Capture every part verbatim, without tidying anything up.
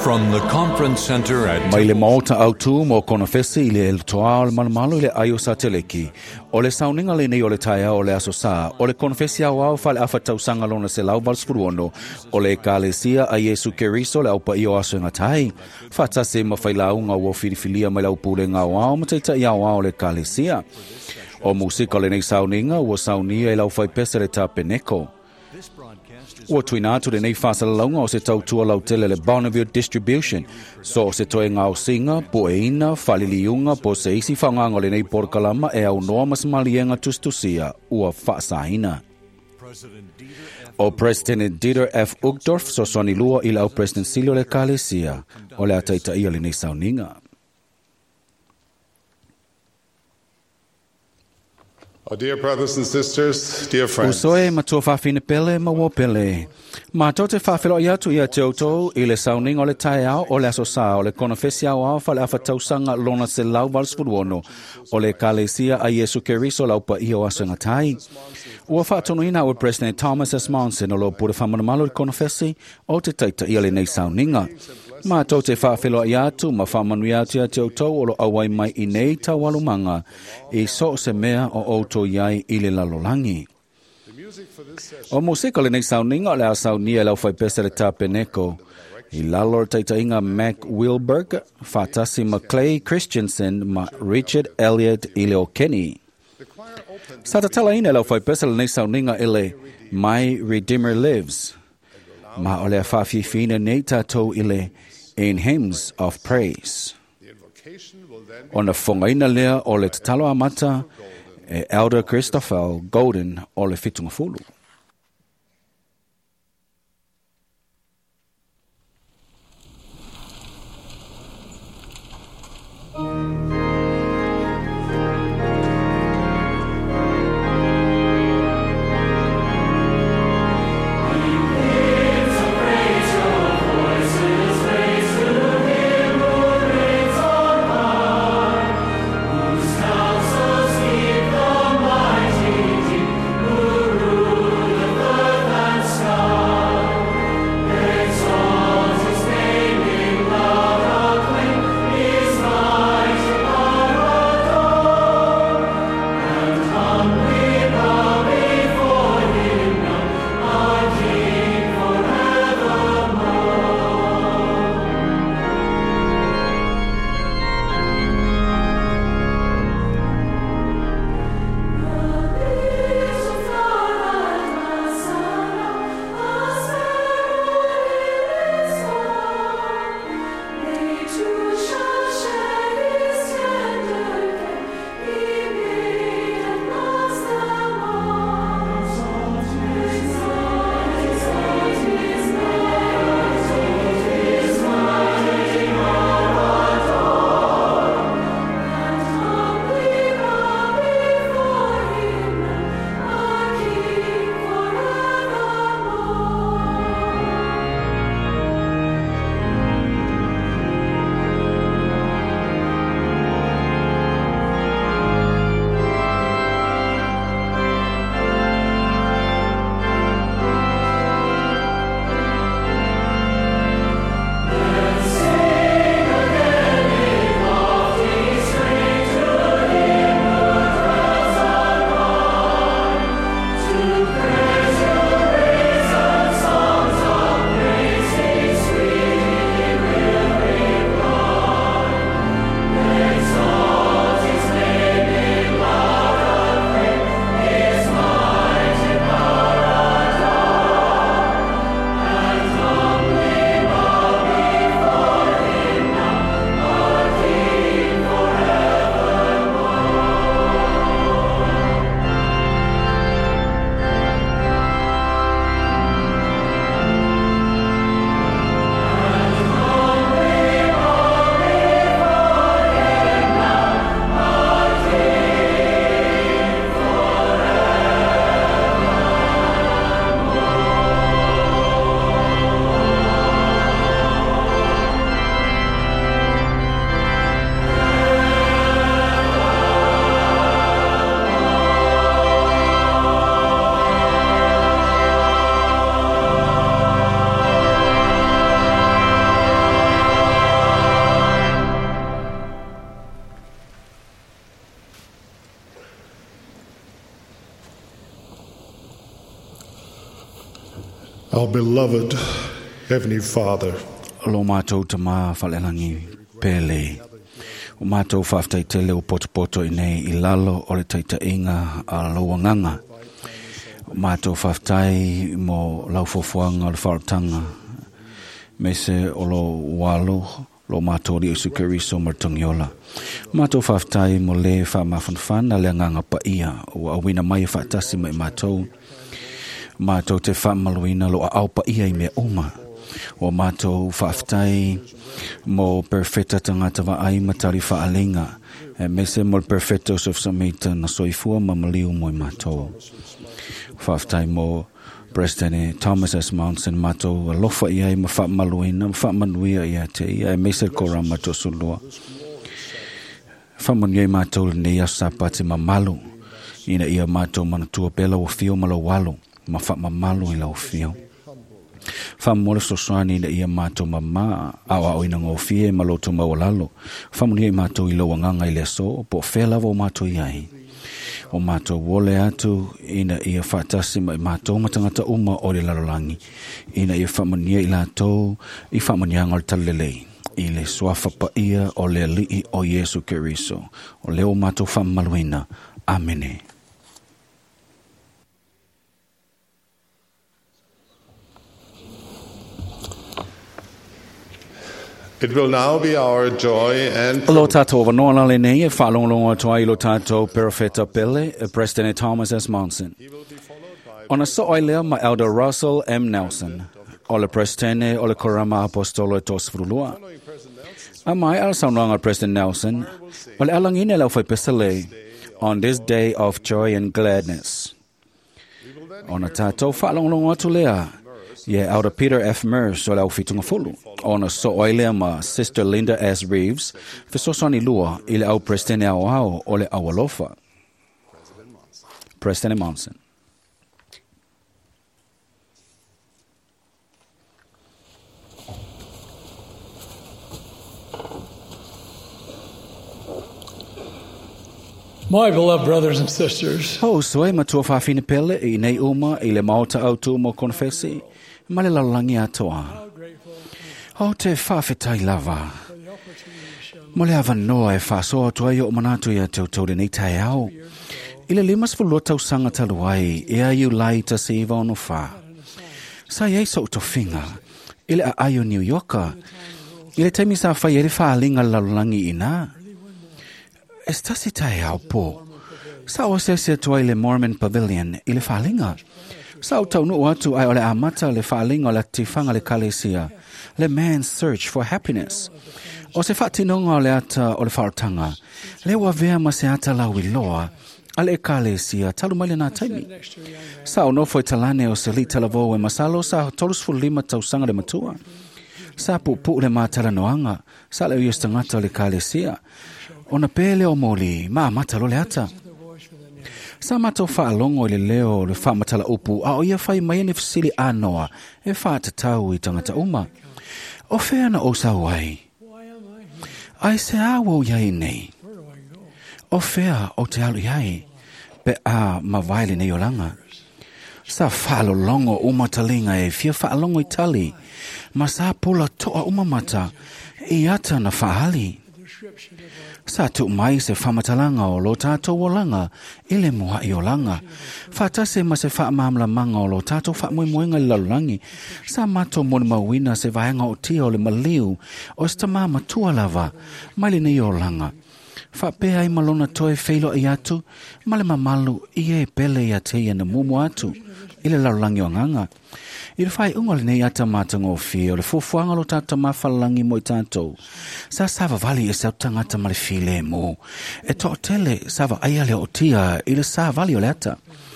From the conference center at Mai le maota autu mo konofesi i le toa o le malamalu i le aio sa teleki. O le sauninga le nei o le taia o le aso sa. O le konofesi au au fale afa tausanga lona se lau valsfuruono. O le kalesia a Yesu Keriso le aupa i o aso ngatai. Fata se mawhailaunga o filifilia mai lau pule ngā wao mataita i au au le kalesia. O musika le nei sauninga o saunia i lau fai pesa le tapeneko. Ua tuina atu le nei whasalalaunga o se tautua lau tele le Bonneville Distribution. So se toe ngā o singa, po e ina, whaliliunga, po se isi whaunga le nei porkalama e au noa masamalienga tustusia, ua whaasahina. O President Dieter F. Uchtdorf so soni lua i lau President Silio le Kalesia, o le ataita ia le nei sauninga. Oh, dear brothers and sisters, dear friends. Usoe matua whawhine pele ma wo pele. Ma to te whawhilo i atu ia te autou i le sauninga o le tae au o le aso sa o le konofesi au au whale awha tausanga lona se lau valsfuruono o le kalesia a Yesu Keriso laupa i o aso ngatai. Ua whaatonu ina o President Thomas S. Monson o lo pure whamanamalo i konofesi o te taita i le nei sauninga. Ma to te whawhilo i atu ma whamanu i atu ia te autou o lo awai mai i nei ta walumanga i so se mea o auto iai i le lalolangi. O musika le nei sauninga o le a saunia lau whai pesa le tapeneko. I lalor taitainga Mac Wilberg, Fatasi McClay Christensen ma Richard Elliot i le o Kenny. Sa ta tala ina lau whai pesa le nei sauninga ile My Redeemer Lives. Ma o le a whawhiwhina nei tātou ile In Hymns of Praise. O na whongaina lea o le tatalo amata e Elder Christopher Golden o le fitunga fulu. Whose counsels keep the mighty deep, who rules Our beloved Heavenly Father, Lo mātou te mā whalelangi pele. O mātou whaftai tele o potopoto i nei i lalo o le taita inga a lauanganga. O mātou whaftai mo laufofuanga o le whaotanga. Me se o lo walo lo mātou li usu keriso martangiola. Mātou whaftai mo le whamawhanwhana le nganga pa ia o awina mai whaatasi mai mātou. Mātou te whamaluina lo a au pa ia i mea oma. O mātou whaftai mo perfecta tangata wa ai matari whaalinga. E mese mo perfectos of samita na soifua mamaliu mo i mātou. Whaftai mo President Thomas S. Monson mātou alofa i ai ma whamaluina, ma whamanuia i a te ia. E mese kora mātou sulua. Whamanuia i mātou nei asapati ma malu. Ina ia mātou manatua pela o fio malo walo. Ma whamamalu i lau fio. Whamole sosani na ia mātou mama au au ina ngofie maloto mawalalo. Whamunia i mātou i lauanganga i leso po whelavo mātou i ai. O mātou wole atu ina ia whatasi mai mātou matangata uma o le lalolangi. Ina ia whamunia i lātou i whamunia ngal talelei. I le swafa pa ia o le lii o Yesu Keriso. O leo mātou whamaluina. Amene. it will now be our joy and Lo tātou wanoa le nei e whalongalonga toa i lo tātou Perfetta Pele, President Thomas S. Monson. Ona so ai lea ma Elder Russell M. Nelson, o le Presidente o le Korama Apostolo e Tosfrulua. A mai al saunanga President Nelson, o le alangine lau fai pesale, on this day of joy and gladness. Ona tātou whalongalonga tu lea, ye Elder Peter F. Mers o lau fitunga fulu. Ona so oilea ma Sister Linda S. Reeves, fisosani lua i le au Presidente au au o le awalofa. President Monson. My beloved brothers and sisters, Ho soe matua whawhine pele i nei uma i le maota au tu mo konfesi, ma le lalangi atoa. Ho te whawhetai lava. Mo le awa noa e whasoa tua i o manatu i a tautau le nei tai au. I le limas fulua tau sanga taluai, e a iu lai ta se iwa ono wha. Sa iei so uto whinga, i le a aio New Yorker, i le taimi sa whai e le whaalinga lalangi ina. Estasi tai au po. Sa o se se tua i le Mormon Pavilion i le whaalinga. Sa o tau nu atu ai o le amata le whaalinga o le tifanga le kalesia. Le man's search for happiness. O se whatinonga o le ata o le whaotanga. Le wa vea ma se ata lau i loa. Ale e kalesia talu mai le nā taimi. Sa o nofo i talane o se li talavo e masalo sa tolus fu lima tau sanga le matua. Sa pu pu le mātala noanga. Sa le o yostangata o le kalesia. Ona pele o moli, ma mata lo le ata. Sa mato wha alongo i le leo le wha matala upu, a o ia whai mai ne fisili anoa, e wha tatau i tangata uma. O whea na o sa wai. Ai se awo iai nei. O whea o te alu iai, pe a ma vaile nei o langa. Sa wha longo uma talinga e fia wha alongo i tali, ma sa pula toa uma mata, i ata na wha hali. Sa tu mai se whamatalanga o lo tātou o langa, ile mua i o langa. Whatase ma se whaamamla manga o lo tātou whaamuimuenga i lalulangi. Sa mato moni mawina se vaenga o tia o le maliu, o sta mama tua lava, maile nei o langa. Whapea i malona toe feilo i atu, male mamalu i e pele i ateia na mumu atu, ile lalulangi o nganga. I le whai unga le nei ata mātanga o fia, o le fufuanga lo tata mawhalangi mo i tātou. Sa sava vali e sau tangata ma le file mo. E to tele sava aia le o tia, i le sa vali o le ata.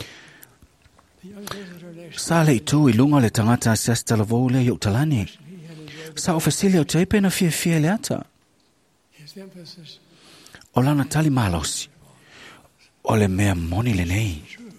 Sa le i tu i lunga le tangata si asta la vole i o talani. Sa ofesili o teipe na fia fia le ata. O lana tali malosi. O le mea moni le nei.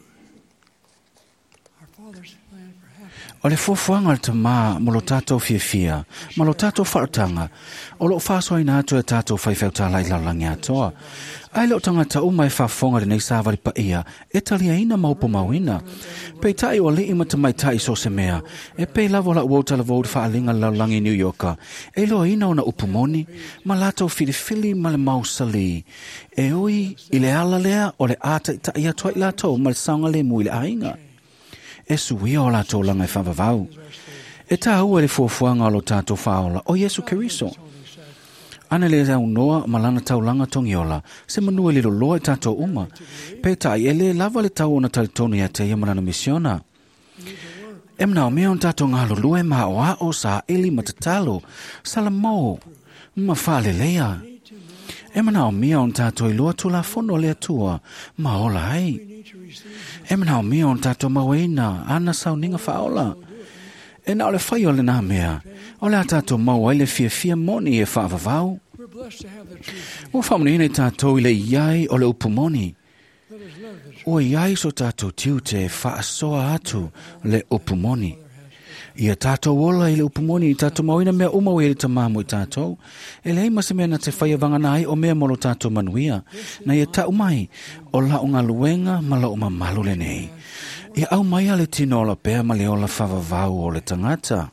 O le fuafuanga te mā mo lo tātou fia fia, ma lo tātou whaotanga, o lo whāsoa ina atu e tātou whaifeutala i lalangi atoa. Ai lo tangata umai whafonga le nei sāwari pa ia, e talia ina maupo mauina. Pei tai o li ima tamai tai so se mea, e pei lavo la uau tala vaudu whaalinga laulangi New Yorka. E lo ina o na upumoni, ma lato filifili ma le mausali. E ui, i le ala lea o le ata i ta ia toi lato ma le saunga le mui le ainga. E suia o lato langa i whavavau. E tā ua le fuafuanga o lo tātou whaola o Yesu Keriso. Ana le au noa malana taulanga tongiola, se manua le loa i tātou uma. Peta i ele lava le tau ona talitonu ia te ia malana misiona. E mnao mea on tātou ngalo lue maa o a o sa ili matatalo, salamo, ma whale lea. E mnao mea on tātou i lua tula fono lea tua, ma ola ai. E mnao mea on tātou maweina, ana sauninga whaola. E na ole whai ole nā mea, ole a tātou maua ile fia fia moni e whaavavau. O whamuni ine tātou ile iai ole upumoni. O iai so tātou tiu te whaasoa atu le upumoni. Ia tātou ola ile upumoni i tātou mauina mea umau e le tamamu i tātou. E lei mase mea na te whaia vanganai o mea molo tātou manuia. Na ia tau mai o la unga luenga ma la uma malu le nei. Ia au mai ale tino ola pea ma le ola whavavau o le tangata.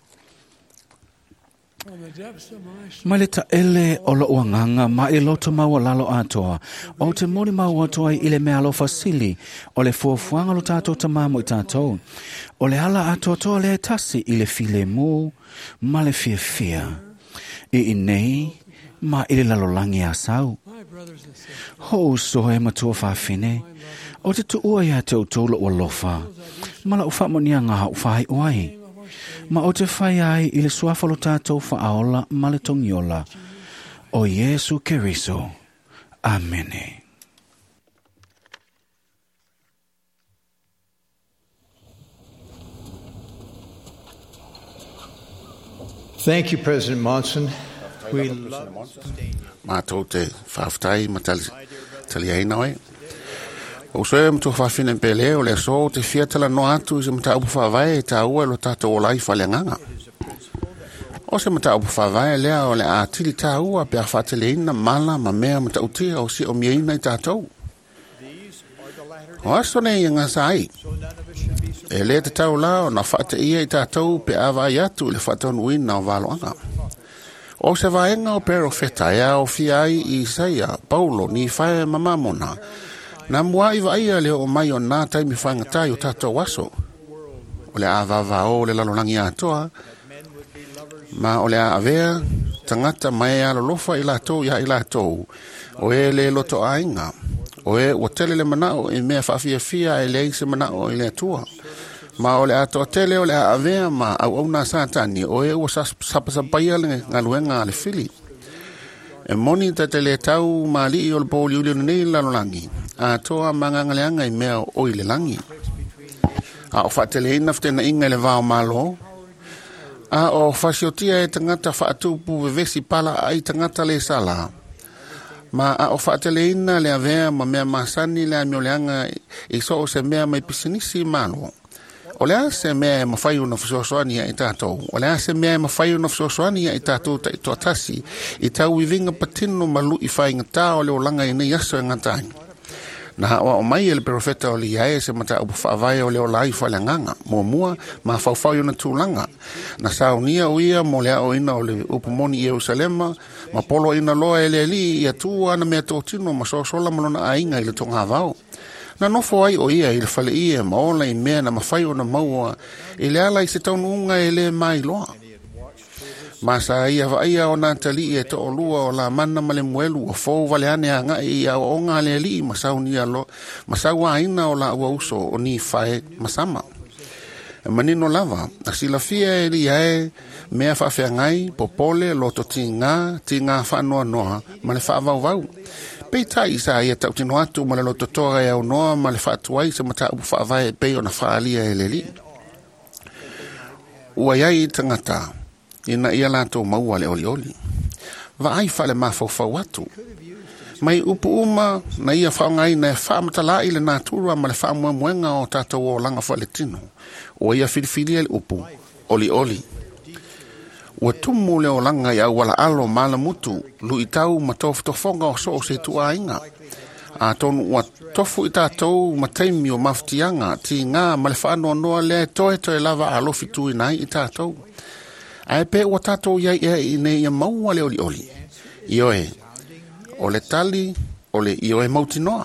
Ma le ta ele o lo uanganga ma e loto maua lalo atoa. O te mori maua atoa i le mea lo fasili o le fuafuanga lo tātou tamamu i tātou. O le ala atoa toa le tasi i le file mu ma le fia fia. I i nei ma i le lalolangi a sau. Ho so e matua whawhine. O te tuua ia te utolo o lofa. Ma la uwhamonia ngā uwhai uai. Ma o te whai ai i le suafalo tātou whaaola ma le tongiola. O Yesu Keriso. Amene. Thank you, President Monson. We love Mātou te whawhtai ma tali aina oi. O soe mtu whawhine pele o le so te fiatala no atu se mta upu whawai e ta ua lo tātou o lai whalenganga. O se mta upu whawai lea o le ātili ta ua pe a whatele ina mala ma mea mta utia o si o mieina i tātou. O aso ne i ngā sai. E le te tau la o na whate ia i tātou pe a vai atu le whatau nuina o waloanga. O se vaenga o perofeta ea o fiai i Isaia, Paulo ni whae mamamona. Na mua iwa ia leo o mai o nā taimi whangatai o tātou waso. O le awava o le lalonangi atoa. Ma o le awea, tangata mai alo lofa i lātou ia i lātou. O e le loto ainga. O e o tele le manao i mea whawhia fia e le ise manao i le atua. Ma o le atoa tele o le awea ma au au nā sātani. O e o sapasapaia le ngaluenga le fili. E moni ta te le tau ma li i o le pōli uli nei lalonangi. A toa mangangaleanga i mea o i le langi. A o whaatele ina whtena inga le vāo malo. A o whasiotia e tangata whaatupu vevesi pala ai tangata le sala. Ma a o whaatele ina le avea ma mea masani le amioleanga i so o se mea mai pisinisi malo. O lea se mea e mawhai una whasosoani ia i tātou. O lea se mea e mawhai una whasosoani ia i tātou ta i toatasi. I tau i vinga patino malu i whainga tā o leo langa i nei aso e ngatai. Na o mai ele profeta o li ae se mata upu whaavai o leo lai whalanganga. Mua mua ma whauwhau na tūlanga. Na saunia o ia mo lea o ina o le upumoni i Eusalema. Ma polo ina loa ele li i atua ana mea tōtino ma sosola malona ainga i le tonga vau. Na nofo ai o ia i le whale ia ma ola i mea na mawhai o na maua i le ala i se taunu unga e le mai loa. Ma sa ia wa ia o nā tali e to o lua o la mana ma le muelu o fōu wale ane a ngai i a o ngā le li ma sau ni alo ma sau a ina o la ua uso o ni whae masama. E manino lava, a sila fia e li ae mea whawhia ngai popole loto ti ngā ti ngā whanua noa ma le whaavau vau. Pei tai sa ia tau tino atu ma le loto toga e au noa ma le whaatuai se mata upu whaavai e pei o na whaalia e le li. Ua iai tangata. Ina ia lato maua le oli oli. Va ai fale mafau atu. Mai upu uma na ia whaongai na whaamatala i le nātura ma le whaamua muenga o tātou o langa whaletino. O ia whiriwhiri le upu, oli oli. Ua tumu le o langa i au wala alo mala mutu, lu i tau ma tofu tofonga o so o se tua inga. A tonu ua tofu i tātou mataimi o mafutianga ti ngā malefano noa le toe toe lava a lofi tui nai i tātou. Ai pe ua tātou iai ea i ne ia maua le oli oli. Ioe, o le tali, o le ioe mauti noa.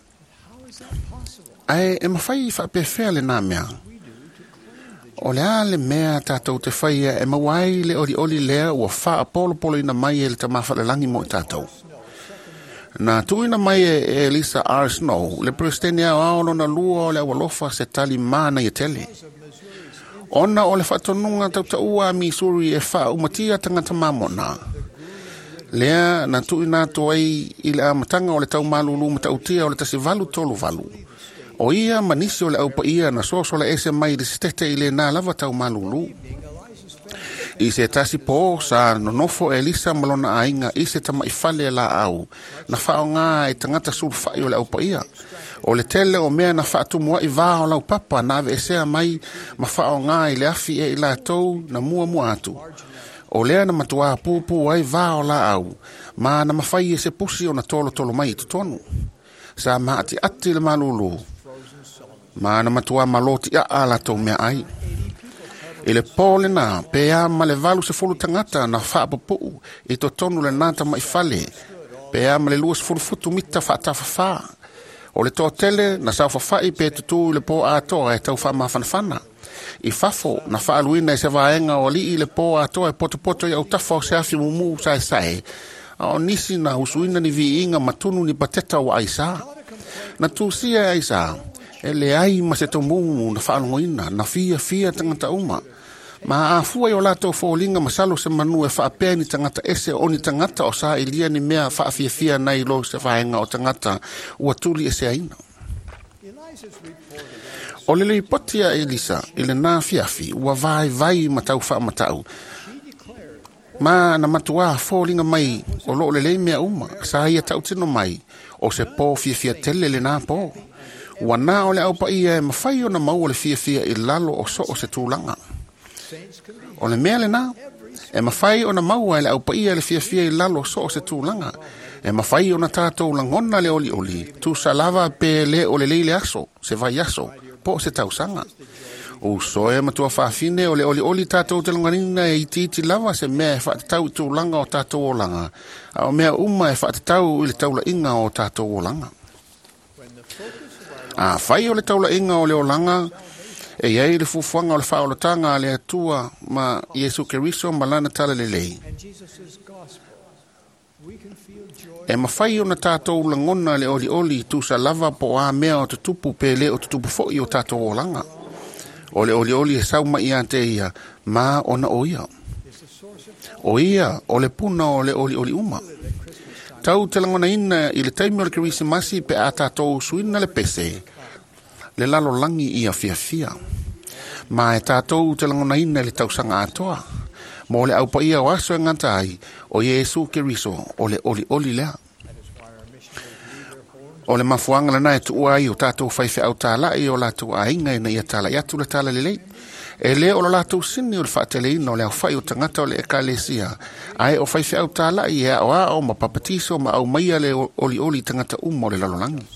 Ai e mawhai wha pe fea le nā mea. O le a le mea tātou te whaia e mawai le oli oli lea ua wha apolo polo ina mai e le tamafa le langi mo i tātou. Na tuina mai e Elisa R. Snow, le presidente au ao na lua o le awalofa se tali mana i tele. Ona o le whatonunga tau ta ua Missouri e wha umatia tangata mamona. Lea na tuina toai i le amatanga o le tau malulu matautia o le tasi valu tolu valu. O ia manisi o le aupa ia na soso le ese mai le stete i le na lava tau malulu. I se tasi po sa nonofo Elisa malona ainga i se tama i fale la au. Na whao ngā e tangata surfai o le aupa ia. O le tele o mea na whaatu mua i vā o lau papa na ave esea mai ma whao ngā i le afi e i la tau na mua mua atu. O lea na matua pupu ai vā o la au. Ma na mawhai e se pusi o na tolo tolo mai i tutonu. Sa maati ati le malulu. Ma na matua maloti a ala tau mea ai. I le pole na, pea ma le valu se fulu tangata na whaapapuu, i to tonu le nata mai fale, pea ma le luas fulu futu mita whaatawhawha. O le tō tele, na sau whawhai pe tutu le pō atoa e tau whaamawhanawhana. I fafo, na whaaluina e se vaenga o li i le pō atoa e poto poto i au tawha o se afi mumu sae sae. O nisi na usuina ni vi inga matunu ni pateta o aisa. Na tūsia aisa, e le ai ma se tomumu na whaalungoina, na fia fia tangata uma. Ma a fua i o lato fōlinga masalo se manu e whaapea ni tangata ese o ni tangata o sa ilia ni mea whaafia fia nai lo se whaenga o tangata ua tuli ese aina. O le lei potia Elisa, ile nā fiafi, ua vai vai matau wha matau. Ma na matua fōlinga mai o lo le lei mea uma, sa ia tau tino mai, o se pō fia fia tele le nā pō. Ua nā o le aupa ia e mawhai o na mau o le fia fia i lalo o so o se tūlanga. O le mea le nā, e mawhai o na mau e le aupa ia le fia fia i lalo o so o se tūlanga. E mawhai o na tātou langona le oli oli, tu sa lava pe le o le leile aso, se vai aso, po se tausanga. O so e matua whaafine o le oli oli tātou te langanina e iti iti lava se mea e whaatatau i tūlanga o tātou o langa. O mea uma e whaatatau i le taula inga o tātou o langa. A whai o le taula inga o le olanga, e iei le fufuanga o le whaolotanga le atua ma Iesu Keriso malana tala le lei. E mawhai o na tātou langona le oli oli tu sa lava po a mea o te tupu pe le o te tupu foi o tātou olanga. O le oli oli e sauma ia te ia, ma ona o ia. O ia, o le puna o le oli oli uma. Tau te langona ina i le taimi o le Kirisimasi pe a tātou suina le pese. Le lalo langi ia fia fia. Ma e tātou te langona ina le tausanga atoa. Mo le aupa ia o aso e ngata ai o Iesu Keriso o le oli oli lea. O le mafuanga lana e tua ai o tātou whaife au tāla i o lātou a inga e na ia tāla i atu le tāla le lei. E le o lātou sini o le whaateleina o le au whai o tangata o le ekalesia. Ai o whaife au tāla i e o a o ma papatiso ma au maia le oli oli tangata uma o le lalolangi.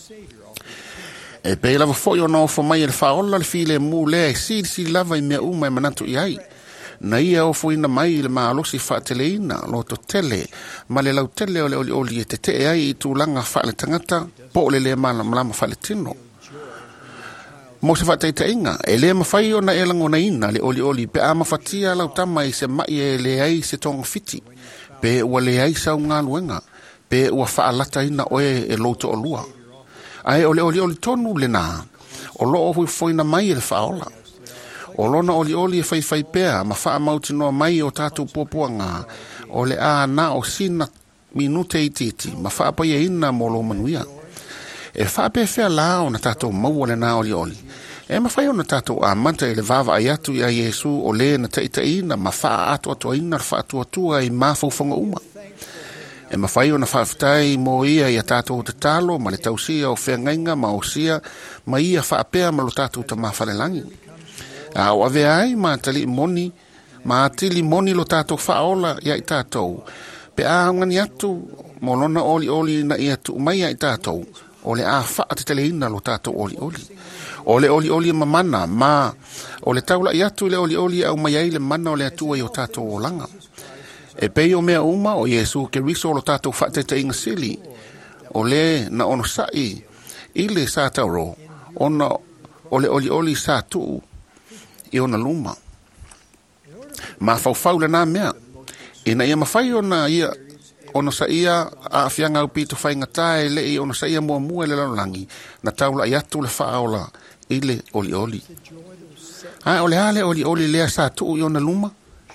E pe lava foi o no fo mai le faola le file mu le si si lava i mea uma e manatu i ai. Na ia o fo ina mai le maalosi whaateleina lo to tele ma le lau tele o le oli oli e te te e ai i tūlanga whaale tangata po le le mana malama whaale tino. Mo se whateita inga, e le mawhai o na e langona ina le oli oli pe a mawhatia lau tama i se mai e le ai se tonga fiti pe ua le ai sau ngā luenga pe ua whaalata ina oe e loto o lua. Ai o le oli oli tonu le nā, o lo o hui foina mai e le whaola. O lona oli oli e whai whai pēa, ma wha mauti noa mai o tātou pōpuanga, o le a na o sina minute i titi, ma wha pai e ina mo lo manuia. E wha pē whea la o na tātou maua le nā oli oli. E ma whai o na tātou a manta e le vava ai atu i a Iesu o le na taita ina, ma wha atua atua ina, wha atua atua i ma faufonga uma. E ma whai o na whaafitai mo ia i a tātou te talo, ma le tausia o whea ngainga, ma o sia, ma ia wha apea ma lo tātou ta mawhale langi. A o ave ai ma tali moni, ma tili moni lo tātou whaola ia i tātou, Pe a ngani atu, molona oli oli na ia tu mai ai tātou, o le a wha te teleina lo tātou oli oli. O le oli oli mamana, ma o le taula i atu le oli oli au mai ai le mana o le atua i o tātou o langa. E pei o mea uma o Yesu ke riso lo tātou wha te te inga sili, o le na ono sai, i le sa tauro, ona o le oli oli sa tu i ona luma. Ma fau fau le nā mea, ina ia mawhai ona ia, ona sa ia a fianga au pito whainga tae le i ona sa ia mua mua le lalolangi, na taula i atu le whaaola i le oli oli. Ai, o le hale oli oli lea sa tu i ona luma.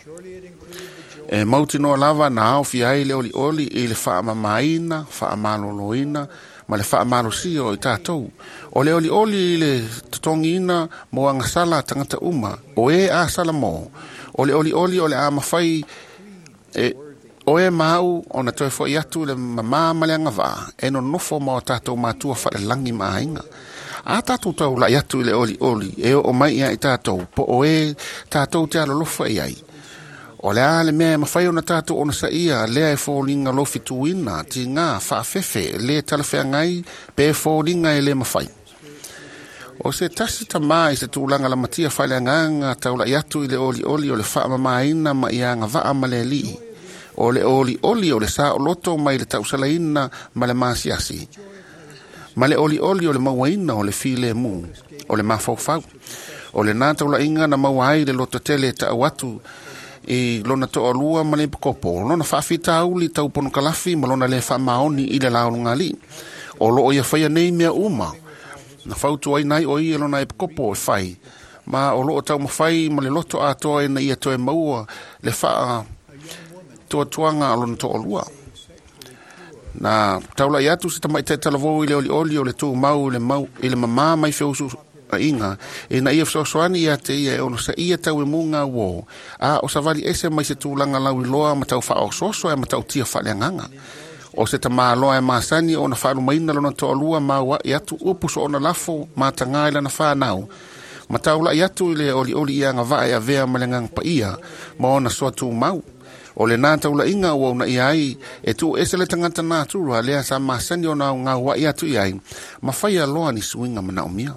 E mauti noa lava na au fi ai le oli oli i le wha mamaina, wha maloloina, ma le wha malosio i tātou. O le oli oli i le tutongina mo angasala tangata uma, o e a sala mo. O le oli oli o le a mawhai, e, o e mau o na toi fo i atu le mama maleanga vā, e no nofo mo tātou mātua wha le langi maainga. A tātou tau la i atu i le oli oli, e o mai ia i tātou, po o e tātou te alo lofa i ai. O le a le mea mawhai o na tātou o na sa ia, lea e fōlinga lofi tuina, ti ngā whaafefe, le talawhea ngai, pe fōlinga e le mawhai. O se tasi ta mai se tūlanga la matia whaile nganga taula i atu i le oli oli o le wha mamaina ma ia ngā vaa ma le li. O le oli oli o le sa o loto mai le tausalaina ma le masiasi. Ma le oli oli o le mawaina o le file mu, o le mafau-fau. O le nā taula inga na mawai le loto tele ta awatu i lona to alua ma le kopo. Lona whaafita uli tau pono kalafi ma lona le wha maoni i le launga li. O lo o ia whaia nei mea uma. Na fautu ai nai o i elona e kopo e whai. Ma o loo tau mawhai ma le loto a toa e na ia toe maua le wha toa tuanga alona to olua. Na taula i atu se tamai te talavou i le oli oli o le tū mau le mau i le mamā mai whiusu a inga. E na ia whsosoani ia te ia e ono sa ia tau e munga wo. A o sa vali ese mai se tūlanga lau i loa ma tau wha o soso e ma tau tia whale nganga. O se ta māloa e māsani o na wharu maina lona to alua māua i atu upuso o na lafo mātanga ila na whanau. Ma taula i atu i le oli oli ia ngā vae a vea malengang pa ia ma o na soa tū mau. O le nā taula inga o na i ai e tu ese le tangata nā tūrua lea sa māsani o na ngā wa i atu i ai ma whai aloa ni suinga mana o mia.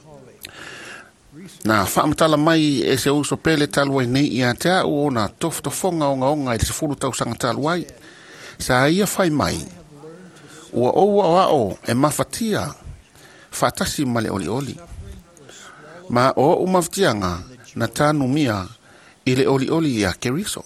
Na whaamatala mai e se uso pele talua i nei i a te au o na toftofonga o ngā onga i se furu tau sanga talua i. Sa ia whai mai, ua oua o ao e mawhatia, whatasi male oli oli. Ma o umawtianga na tānu mia i le oli oli i a Keriso.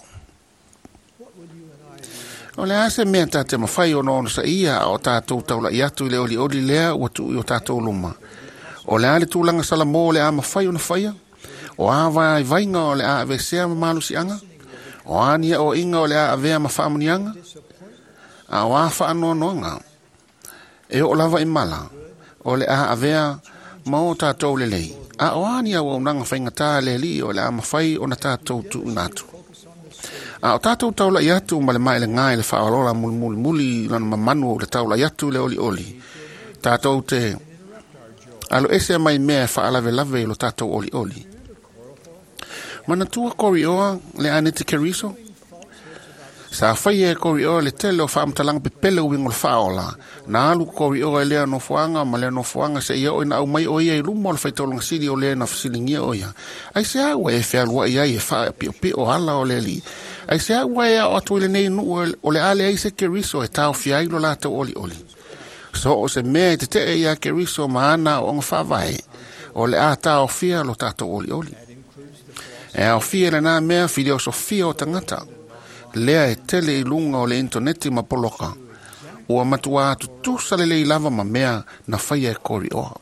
O le ase mea tā te mawhai o nono sa ia o tātou taula i atu i le oli oli lea ua tu i o tātou luma. O le ale tūlanga salamo le a mawhai o na whaia, o a vai vainga o le a avesea mamalusi anga, o ania o inga o le a avea mawhamunianga, a wafa ano noanga e o lava i mala o le a avea mo tātou le lei a oani a waunanga whaingata le li o le a mawhai o na tātou tu unatu a o tātou taula i atu ma le mai le ngai le whaalola muli muli muli lana mamanu o le taula i atu le oli oli tātou te alo ese mai mea whaalave lave lo tātou oli oli mana tua kori oa le anete Keriso sa fai e kori o le tele o whaamatalang pe pele uingo le whaola. Na alu kori o e lea no fuanga, ma lea no fuanga se ia o ina au mai o ia i lumo le whaitolanga siri o lea na whasilingia o ia. Ai se awa e whialua ia i e wha pio pio o ala o le li. Ai se awa e o atu ile nei nu o le ale ai se Keriso e tau fiai lo lata oli oli. So o se mea i te te e ia Keriso maana o nga whawai o le a tau fia lo tato oli oli. E au fia le nā mea fideo so fia o tangata. Lea e tele i lunga o le interneti ma poloka. Ua matua atu tusa le lei lava ma mea na whaia e kori oa.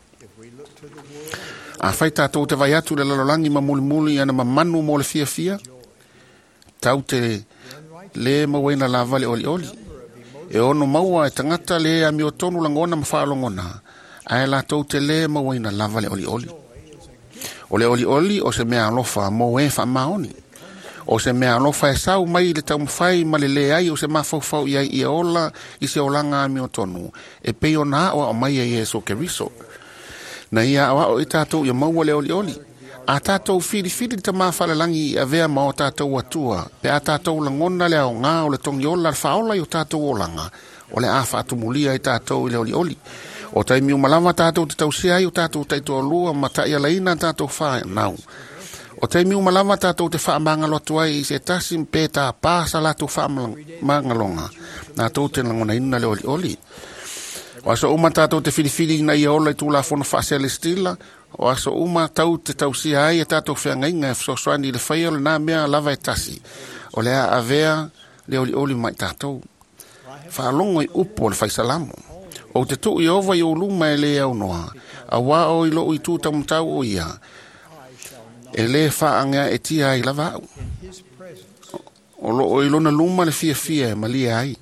A whai tātou te vai atu le lalolangi ma muli muli ana ma manu mo le fia fia. Tau te le ma waina la vale oli oli. E ono maua e tangata le a mi o tonu langona ma whaalongona. Ae la tau te le ma waina la vale oli oli. O le oli oli o se mea alofa mo e wha maoni. O se mea alofa e sau mai le tau mwhai ma le le ai o se mawhauwhau i ai i ola i se olanga a mi o tonu. E pei o na o mai e Yesu Keriso. Na ia awa o i tātou i maua le oli oli. A tātou whiri whiri te mawhalelangi a vea ma o tātou atua. Pe a tātou langona le au ngā o le tongi ola le whaola i o tātou olanga. O le a whaatumulia i tātou i le oli oli. O tai miu malama tātou te tausia i o tātou taito lua ma tai ala ina tātou whae nau. O tai miu malama tātou te wha mangalo tuai i se tasim pe tā pāsa lātou wha mangalonga. Nā tau te langona ina le oli oli. O aso uma tātou te whiriwhiri na ia ola i tūla whona whaasele stila. O aso uma tau te tausia ai e tātou whianga inga e whasoswani le whaia le nā mea lava e tasi. O lea avea le oli oli mai tātou. Whaalongo i upo le whaisalamo. O te tu i ova i o luma e le au noa. A wā o i lo i tū tamutau o ia. E le whaanga e tia ai lava au. O lo o i lona luma le fia fia e malia ai.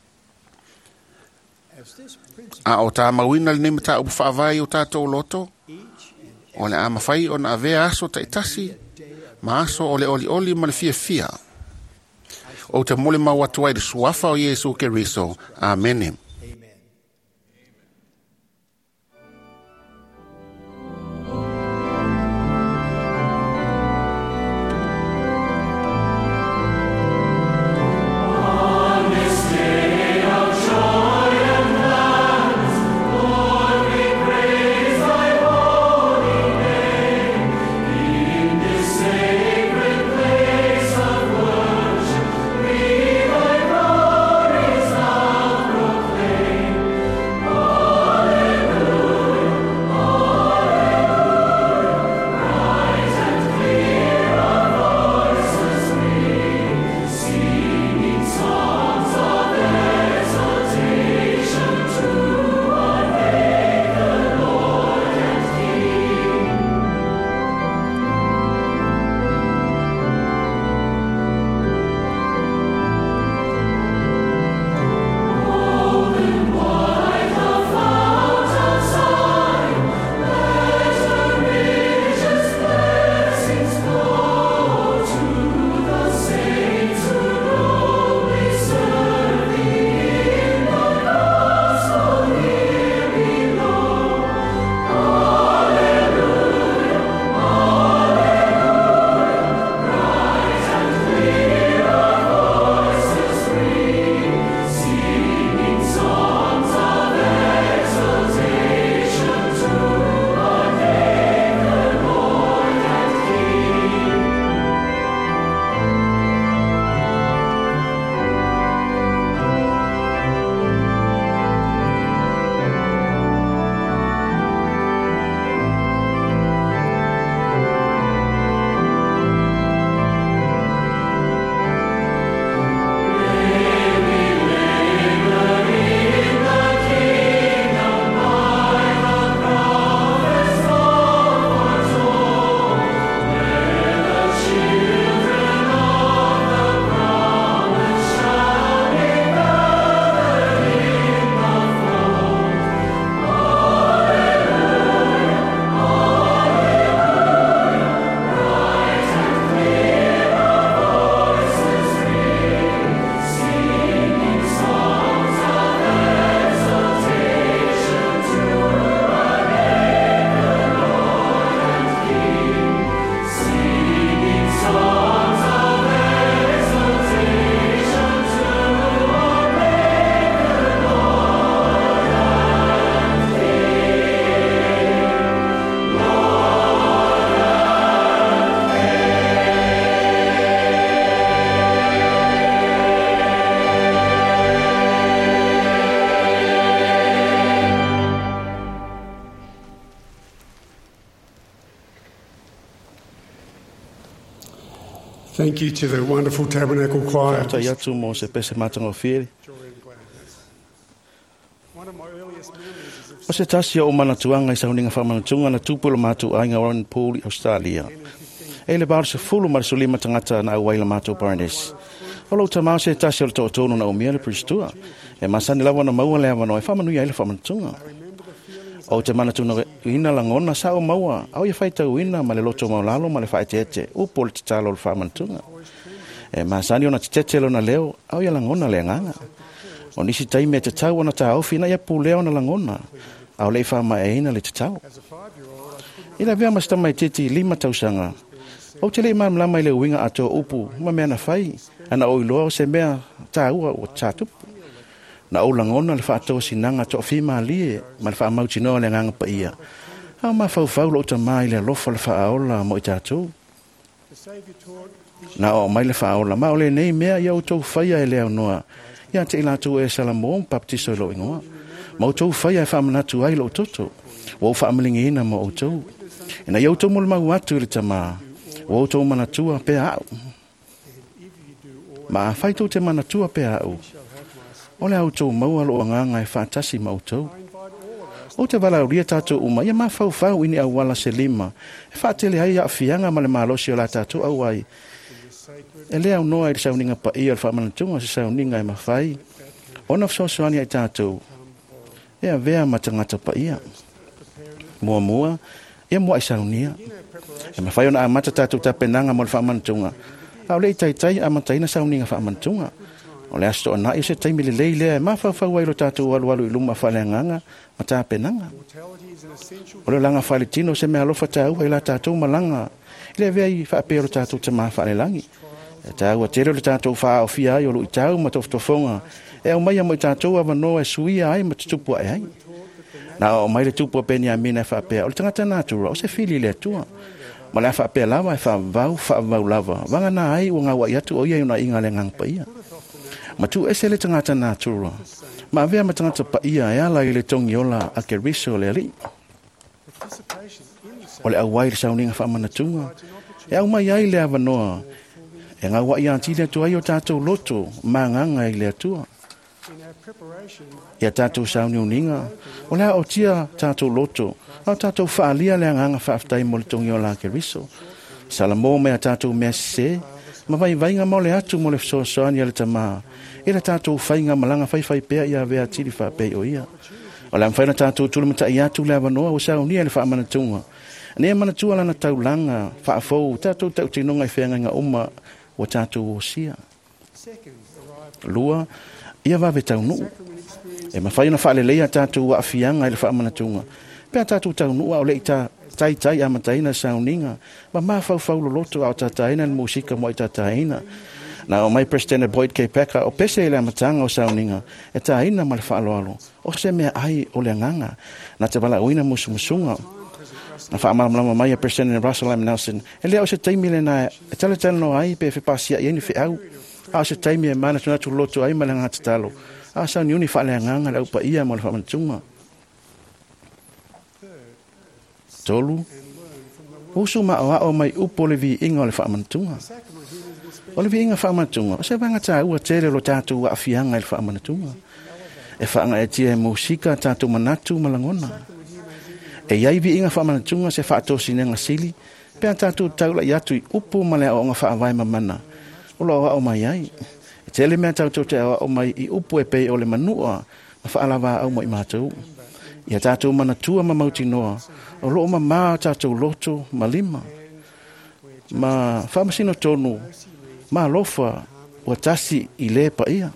A o tā mawina le nema tā upu whaavai o tātou loto. O le ama whai o na avea aso ta itasi. Ma aso o le oli oli ma le fia fia. O te mole ma watuai de suafa o Yesu Keriso. Amen. Thank you to the wonderful Tabernacle Choir. Ta yatu mo se pese matanga fieri. One of my earliest memories is O se tasi o mana tuanga i sauninga whamanatunga na tupula matu ainga Warren Pool i Australia. E le bar se fulu mar sulima tangata na awaila matu Paradise. O lo tamau se tasi o le to'otono na umia le pristua. E masani lawa na maua le avano e whamanu ia i le whamanatunga. O te manatuna ina langona sa o maua, au ia whaita uina ma le loto maulalo ma le whaetete, upo le titalo le whamantunga. E masani o na titete lo na leo, au ia langona le nganga. O nisi taime te tau ana ta aufi na ia puleo na langona, au le whama e ina le te tau. Ila vea masta mai titi lima tausanga. O te le mam lama ile winga ato upu ma mea na fai. Ana o iloa se mea ta ua o tatupu. Na o langona le whaato sinanga to whima lie ma le wha mauti noa le nganga pa ia. Hau ma fau fau lo ta mai le lofa le whaaola mo i tātou. Na o mai le whaaola ma o le nei mea ia o tau whaia e leo noa. Ia te ilatu e salamong baptiso lo ingoa. Ma o tau whaia e whaamanatu ai lo toto. Wa o whaamalingi ina mo o tau. Ina iau tau mole mau atu le tama. Wa o tau manatua pe au. Ma a whaitou te manatua pe au. O le au tau maua lo anganga e whaatasi mau tau. O te wala uria tātou uma, ia maa fau fau ini au wala se lima. E whaatele ai a fianga ma le malosi o la tātou au ai. E le au noa i le sauninga pa ia le whaamanatunga se sauninga e mawhai. Ona fsosoani ai tātou. E a vea matangata pa ia. Mua mua, ia mua i saunia. E mawhai ona a mata tātou ta penanga mo le whaamanatunga. Au le i tai tai a mataina sauninga whaamanatunga. O le asto ana i se taimi le lei lea e mawhawhau ai lo tātou alu alu i luma whaleanganga ma tā penanga. O le langa whale tino se mea alofa tāu ai la tātou malanga. I le vei whaapea lo tātou te maa whale langi. E tāu a tere lo tātou wha o fia ai o lo i tāu ma toftofonga. E au mai a mo i tātou a wanoa e suia ai ma tutupu ai ai. Na o mai le tupu a peni a mina e whaapea. O le tangata nātura o se fili le atua. Ma le a whaapea lava e whaavau whaavau lava. Wanga nā ai o ngā wai atu o ia una inga le ngang pa ia. Ma tu ese le tangata nātura. Ma avea ma tangata pa ia e ala i le tongi ola a ke riso le ali. O le au wai le sauninga whaamanatunga. E au mai ai le avanoa. E ngā wai anti le tu ai o tātou loto ma nganga i le atua. Ia tātou sauni uninga. O le o tia tātou loto. Au tātou whaalia le nganga whaaftai mo le tongi ola a ke riso. Salamo mea tātou mea se. Ma vai vainga mo le atu mo le fsosoani ale tamaa. Ila tātou whainga malanga whai whai pēa ia vea tiri wha pēi o ia. O le amwhaina tātou tulu mata i atu le avanoa o sao nia le wha amanatunga. Nea manatua lana taulanga wha afou tātou tau tinonga i whenga inga uma o tātou o sia. Lua, ia wawe tau nuu. E mawhaina wha le leia tātou wa afianga i le wha amanatunga. Pea tātou tau nuu au le i tā tai tai a mataina sauninga. Ma maa fau fau lo loto au tātaina le musika mo i tātaina. Na o mai President Boyd K. Packer o pese i le amatanga o sauninga. E tāina ma le whaaloalo. O se mea ai o le nganga. Na te wala uina musumusunga. Na whaamalamama mai a President Russell M. Nelson. E lea o se taimi le na e tala tala no ai pe fe pasia i eni fe au. A o se taimi e mana tunatu loto ai ma le ngata talo. A sauni uni wha le nganga le upa ia mo le whamantunga. Tolu. Usu ma o o mai upo le vi inga o le whamantunga. O le vi inga whamantunga. O se wanga tā ua tere lo tātou wa afianga i le whamantunga. E whaanga e tia e musika tātou manatu malangona. E iai vi inga whamantunga se whaatosi nenga sili. Pea tātou taula i atu i upo ma le o nga whaavai mamana. O lo o mai ai. E tele mea tātou te o mai i upo e pei o le manua. Ma whaalawa au mo i mātou. Ia tātou manatua ma mauti noa. O loo ma maa tātou loto ma lima. Ma whamasino tonu. Ma lofa o tasi i le pa ia.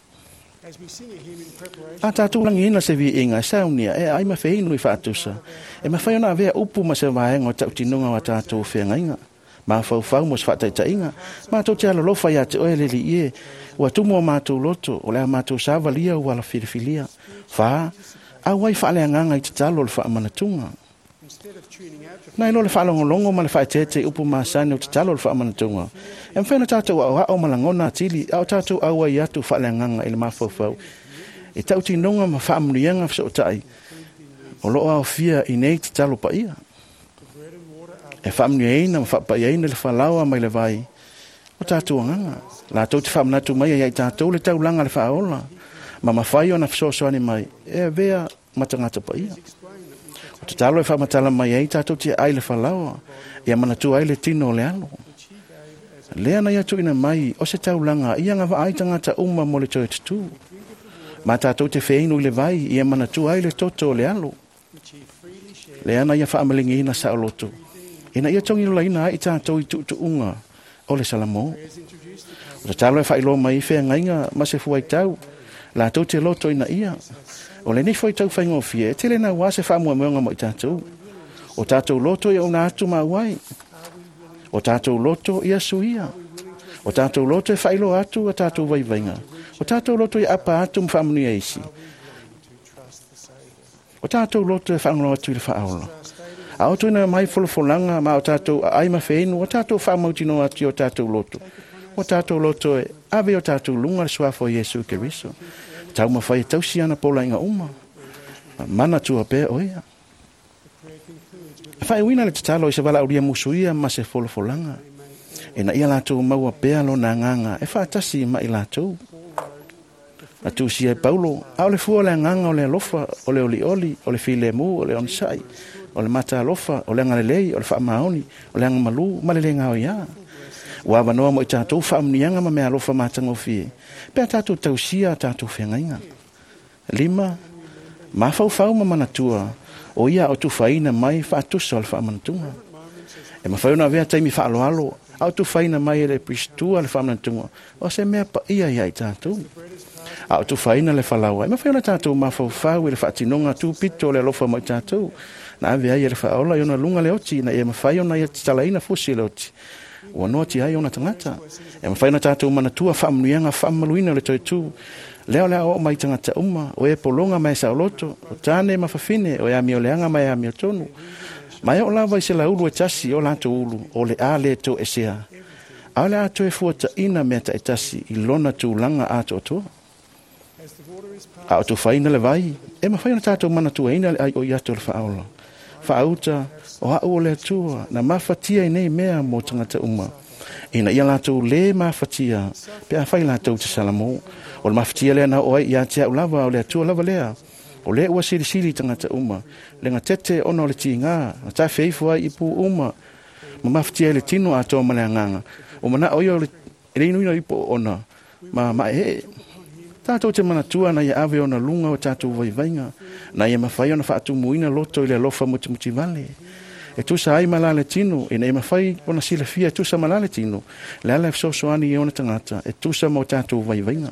A tātou langi ina se vi inga e saunia. E ai ma whainu i whaatusa. E ma whaiona a vea upu ma se vaenga o tautinunga wa tātou whenga inga. Ma whau whau mo se whaataita inga. Ma tau te ala lofa ia te oe leli ie. Ua tumo o mātou loto. O lea mātou sāvalia o ala whirifilia. Wha. A wai whaale anganga i te talo le whaamanatunga. Nai lo le whaalongolongo ma le whaetete upu maasane o te talo le whaamanatunga. E mwhena tātou au hao malangona atili, au tātou au ai atu whaale anganga i le mawhauwhau. E tau tinonga ma whaamunianga fso tai. O loo au fia i nei te talo pa ia. E whaamuniaina ma whaapaiaina le whalaua mai le vai. O tātou anganga. La tau te whaamanatu mai ai tātou le tau langa le whaaola. Ma mawhai o na fsosoani mai, e vea matangata pa ia. O te talo e whamatala mai ei tātou tia ai le whalaua, ia manatu ai le tino o le alo. Lea na ia tuina mai, o se taulanga, ia ngā ai tangata uma mo le toi tutu. Ma tātou te wheinu i le vai, ia manatu ai le toto o le alo. Lea na ia whaamalingi ina sa o loto. Ina ia tongi lola ina ai tātou i tutu unga o le salamo. O te talo e whailo mai whea ngainga, ma se fuai tau. La tau te loto ina ia. O le ni foi tau whaingo fie, e tele na wase wha mua meonga mo i tātou. O tātou loto ia una atu mauai. O tātou loto ia suia. O tātou loto e whailo atu a tātou vaivainga. O tātou loto ia apa atu mwhamuni eisi. O tātou loto e whangono atu i le whaola. A o tuina mai wholofolanga ma o tātou aima wheinu, o tātou whamautino atu o tātou loto. O tātou loto e ave o tātou lunga le suafo Yesu Keriso. Tau ma whai tausi ana pola inga uma. Mana tua pē oia. Whai wina le tatalo i se wala uria musuia ma se wholofolanga. E na ia lātou maua pēa lo na nganga, e whaatasi ma i lātou. A tu si e Paulo, a o le fua le nganga o le alofa, o le oli oli, o le file mu, o le onsai, o le mata alofa, o le ngalelei, o le whaamaoni, o le angamalu, ma le le ngao ia. Wa wanoa mo i tātou whaamnianga ma mea alofa mātango fie. Pea tātou tausia tātou whengainga. Lima, ma fau fau ma manatua, o ia o tu whaina mai whaatusa o le whaamanatunga. E ma whaiona vea taimi whaaloalo, au tu whaina mai le pristua le whaamanatunga, o se mea pa ia ia i tātou. Au tu whaina le whalaua, e ma whaiona tātou ma fau fau i le whaatinonga tu pito le alofa mo i tātou. Na avea ia le whaola i ona lunga le oti, na ia ma whaiona ia talaina fusi le oti. Ua noa ti ai ona tangata. E ma whaina tātou manatua whaamnuianga whaamaluina le toi tū. Leo lea o mai tangata uma, o e polonga mai sa oloto, o tāne ma whawhine, o e amio leanga mai amio tonu. Mai o lawa i se la ulu e tasi o lato ulu, o le a le to e sea. A le ato e fuata ina mea ta e tasi, i lona tu langa ato o toa. A o tu whaina le vai, e ma whaina tātou manatua ina le ai o iato le whaola. Whaauta, o hau o le atua, na mawhatia i nei mea mo tangata uma. Ina ia lātou le mawhatia, pe a whai lātou te salamo. O le mawhatia lea na oai ia te au lava o le atua lava lea. O le ua siri siri tangata uma. Le ngā tete ono le ti ngā, na tā whaifua i pu uma. Ma mawhatia le tino a tō malea nganga. O mana oi o le reinuina i pu ona. Ma ma e tātou te manatua na ia ave ona lunga o tātou vaivainga. Na ia mawhai ona whaatu muina loto i le alofa muti muti vale. E tusa ai malale tino, e nei mawhai ona sila fia e tusa malale tino. Le ala e fsosoani i ona tangata, e tusa mo tātou vaivainga.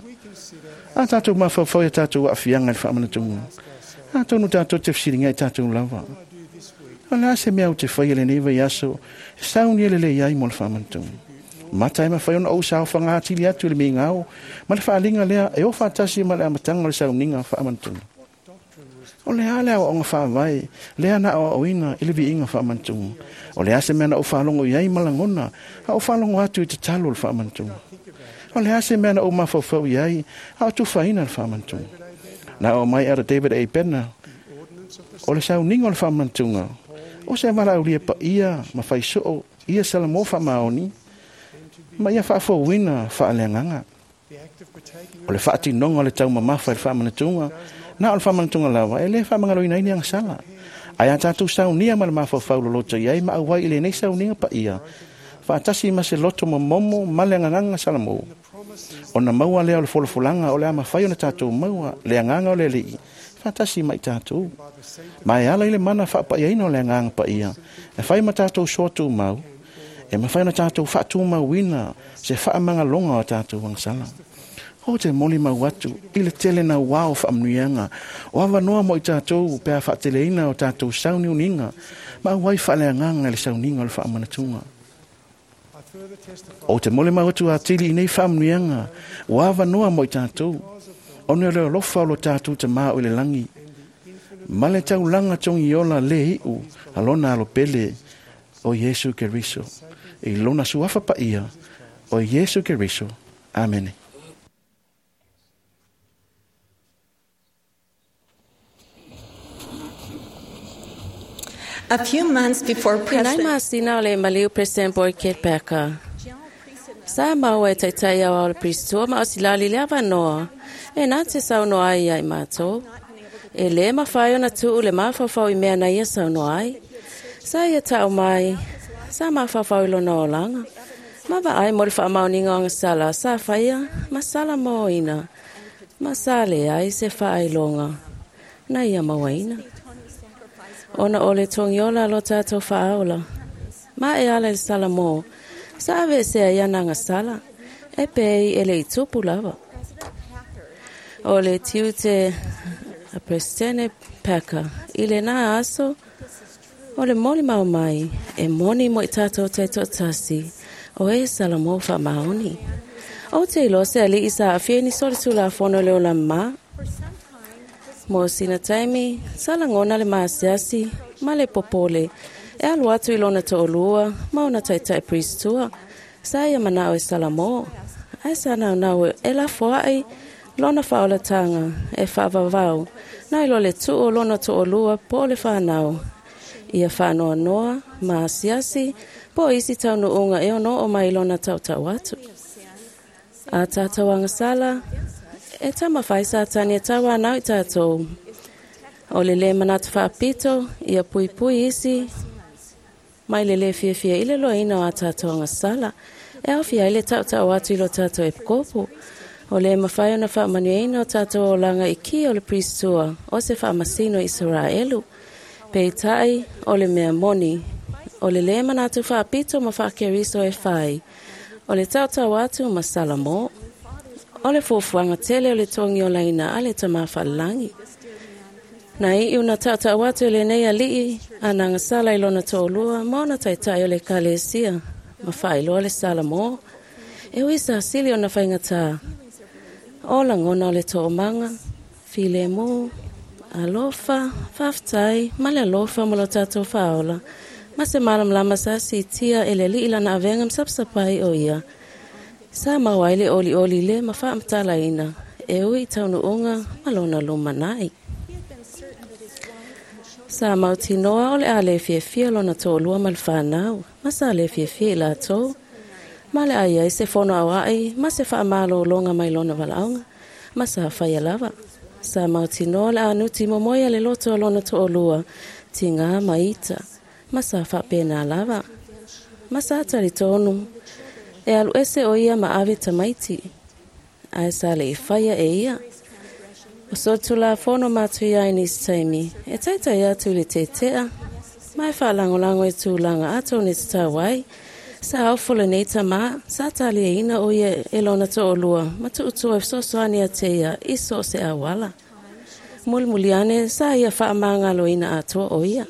A tātou mawhawhau e tātou a fianga i whaamanatunga. A tonu tātou te fsiringa i tātou lava. A la se mea o te whai ele neva i aso, e sauni ele le iai mo le whaamanatunga. Mata e mawhai ona au sao whangati li atu le mi ngau, ma le whaalinga lea e o whaatasi ma le amatanga le sauninga whaamanatunga. O le hale o nga whaavai, lea na o oina ili vi inga whaamantunga. O le ase mea na o whaalongo iai malangona, a o whaalongo atu i te talo le whaamantunga. O le ase mea na o mawhawhau iai, a o tu whaina le whaamantunga. Na o mai ara David A. Penna, o le sau ningo le whaamantunga, o se mara uria pa ia, ma whai soo, ia salamo whaamaoni, ma ia whaafo wina whaaleanganga. O le whaati nonga le tau mamafa le whaamanatunga, na o whamantunga lawa, e le whamangalo ina ini ang sala. Ai a tātou sau nia ma le mawhawhau lo loto iai, ma awai ile nei sau ninga pa ia. Whaatasi ma se loto ma momo, ma le anganga salamo. O na maua lea o le folofulanga, o le ama whai o na tātou maua, le anganga o le lii. Whaatasi ma i tātou. Ma e ala ile mana whaapa ia ino le anganga pa ia. E whai ma tātou sotu mau. E ma whai na tātou whaatu mau wina, se whaamanga longa o tātou ang sala. O te moli mau atu, i le tele na wao whaamnuianga, o awa noa mo i tātou, pēa whaateleina o tātou sauni uninga, ma wai whaaleanganga le sauninga o le whaamanatunga. O te moli mau atu a tili i nei whaamnuianga, o awa noa mo i tātou, o ne leo lofa o lo tātou te maa o le langi. Ma le tau langa tongi ola le hiu, alona alo pele, o Yesu Keriso. I lona suafa pa ia, o Yesu Keriso. Amen. A few months before President Masina le maliu President Boy Kirkpatrick. Sa maua e taitai au le pristo ma osilali le avanoa. E nā te sauno ai ai mātou. E le mawhai ona tu le mawhawhau i mea na ia sauno ai. Sa ia tau mai. Sa mawhawhau i lona o langa. Mawa ai mo le whaamauninga o ngasala. Sa whaia. Masala mo ina. Masale ai se whaai longa. Na ia mawaina. Ona ole tongiola lo tātou whaaola. Ma e ala le sala mō. Sa ave se a iana nga sala. E pei ele i tupu lava. Ole tiu te a President Packer. Ile nā aso. O le moli mau mai, e moni mo i tātou te tōtasi, o e salamo wha maoni. O te ilo se ali isa a whieni sori tula a whono leo la ma. Mo sina taimi, sala ngona le maasiasi, ma le popole, e alu atu ilona to olua, mauna taitai pristua, sa ia manao e salamo. Ai sana nau e la foai, lona whaola tanga, e whaavavau, na ilo le tu o lona to olua, po le whanau. Ia whanoa noa, maasiasi, po isi taunu unga e ono o mai lona tau tau atu. A tātawanga sala, e tama whaisa tani e tawa nau i tātou. O le le manatu whaapito, ia pui pui isi, mai le le fia fia ile lo ina o a tātawanga sala, e au fia ile tau tau atu ilo tātou e kopu. O le mawhai ona whaamanueina o tātou o langa i ki o le pristua, o se whaamasino Israelu. Pei tai, o le mea moni, o le le manatu whaapito ma whaakeriso e whai, o le tau tau atu ma salamo, o le fufuanga tele o le tongi o laina a le tama whalangi. Na i una tau tau atu le nei a lii, ananga sala ilona tōlua, mauna tai tai o le kalesia, ma whailo le salamo, e wisa sili o na whaingata, o langona o le tōmanga, file mo, alofa, whaftai, male alofa mo lo tātou whaola, ma se malam lama sa si tia ele li ila na avengam sapsapai o ia. Sa mawaile oli oli le ma whaamtala ina, e ui taunu unga malona lumanai. Sa mauti noa ole a le fie fie lona tōlua mal whanau, ma sa le fie fie la tō. Ma le aia i se fono awai, ma se whaamalo longa mai lona walaunga, ma sa whaia lava. Sa mauti noa le anuti momoia le loto lona tōlua, tinga maita. Masa whapena lava. Masa atari tonu. E alu ese o ia ma ave tamaiti. Ai sa le i whaia e ia. O sotu la fono matu ia i nisi taimi. E taita ia tu le te tea. Mai wha lango lango e tu langa ato ni ta wai. Sa au fula neita ma. Sa tali e ina o ia e lona to o lua. Matu utu e so soani a te ia. Iso se awala. Mulmuliane sa ia wha amanga lo ina ato o ia.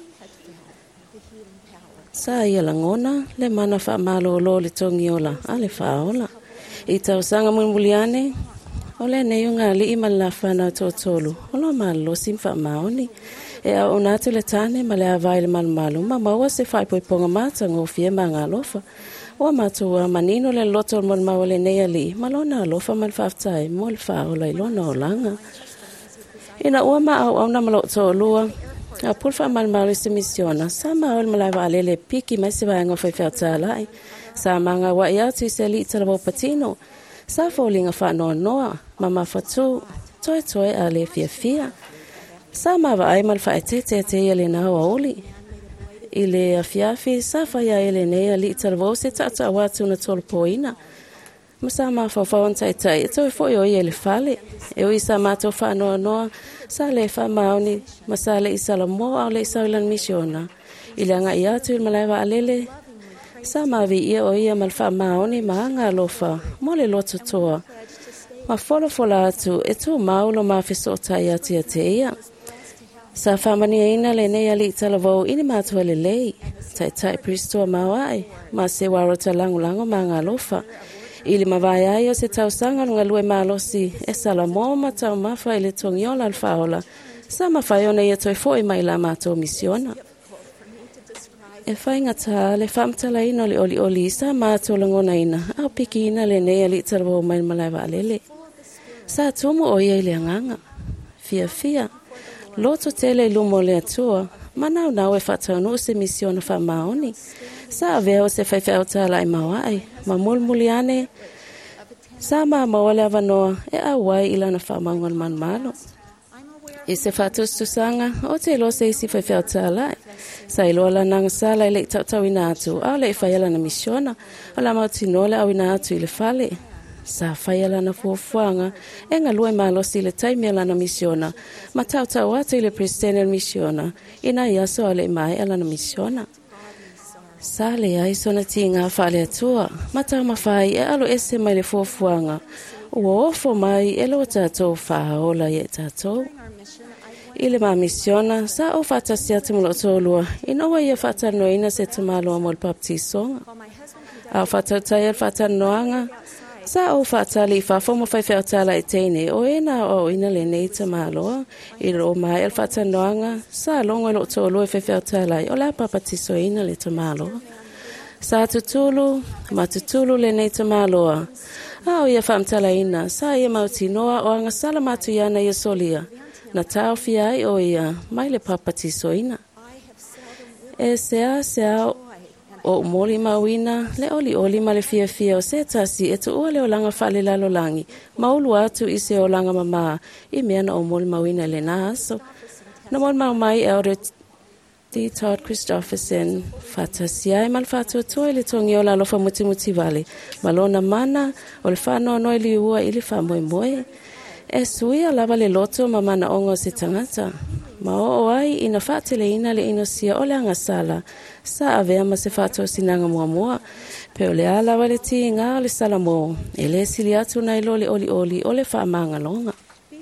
Sa ia langona, le mana wha malo lo le tongi ola, a le whaola. I tau sanga mulmuliane, o le neunga li ima la whana tōtolu, o lo malo sim wha maoni. E a onatu le tane ma le awai le malmalu, ma maua se whai poi ponga mata ngō fie ma ngā lofa. O matua manino le loto mon maua le nea li, ma lona lofa man whaftai, mo le whaola i lona o langa. Ina ua ma au au na malo tōlua, a pulfa malmalu se misiona, sa maol malai wa alele piki mai se waenga whai whiautalai. Sa manga wa iatu se li italabo patino. Sa fōlinga wha noa noa, mama whatu, toe toe a le fia fia. Sa mawa ai mal wha e te te te ia le naua oli. I le a fiafi, sa whaia ele nea li italabo se tata watu na tolo poina. Masa ma whawhawan tai tai, e toi fōi o ia le whale. E ui sa mātou wha noa noa, sa le wha maoni, ma sa le isala mo au le isaulan misiona. I le anga i atu il malaiwa alele. Sa ma vi ia o ia mal wha maoni ma anga alofa, mo le loto toa. Ma folo fola atu, e tu maulo ma fiso tai atu ia te ia. Sa whamani e ina le nei ali tala vau ini mātua le lei. Tai tai pristua mawai, ma se waro ta langu lango ma anga alofa. Ili mawai ai o se tau sanga lunga lue malosi e sala mo ma tau mawha i le tongiola al faola. Sa mawhai ona ia toi fo i mai la mātou misiona. E whainga tā le whamtala ina le oli oli sa mātou langona ina. Au piki ina le nei ali tarabo mai malai wa alele. Sa tumu o ia i le anganga. Fia fia. Loto tele lumo le atua. Manau nau e whatau no se misiona wha maoni. Sa veo se whaiwhau tāla i mawai, ma mulmuliane. Sa ma mawale avanoa e awai ilana whamaungan man malo. I se whatustu sanga, o te lo se isi whaiwhau tāla. Sa ilo ala nanga sala i le tau tau ina atu, au le i whaiala na misiona, o la mautinole au ina atu i le whale. Sa whaiala na fuafuanga, e ngā lue malo si le taimi ala na misiona, ma tau tau atu i le pristene misiona, ina iaso ale mai ala na misiona. Sale ai sona tinga whale atua, matau mawhai e alo ese mai le fuafuanga, ua ofo mai e lo tātou whaola i e tātou. Ile ma misiona sa o fata sia te molo tolua. Ina wa ia fata noina se te malo mo le baptisonga. A fata tai fata noanga. Sa o fata li fa fo mo fai fe tala e tene o ena o ina le nei te malo. I ro mai el fata noanga sa longo lo tolua fe fe tala o la baptiso ina le te malo. Sa tutulu ma tutulu le nei te malo. A o ia fam tala ina sa ia mauti noa o anga sala matu yana ia solia. Na tau fiai o ia mai le papatiso ina. E sea sea o moli mawina le oli oli ma le fia fia o se tasi e tu ua le o langa fale lalo langi. Maulu atu i se o langa mama i meana o moli mawina le na aso. Na moli mau mai Elder D. Todd Christopherson fata siai mal fata o toi le tongi o lalo fa muti muti vale. Malona mana o le whanau noi li ua ili fa moe moe. E suia lava le loto ma mana ongo se tangata. Ma o ai ina whatele ina le ino sia o le anga sala. Sa avea ma se whato sinanga mua mua. Pe o le ala wale ti ngā o le sala mo. E le sili atu nai lo le oli oli o le wha manga longa.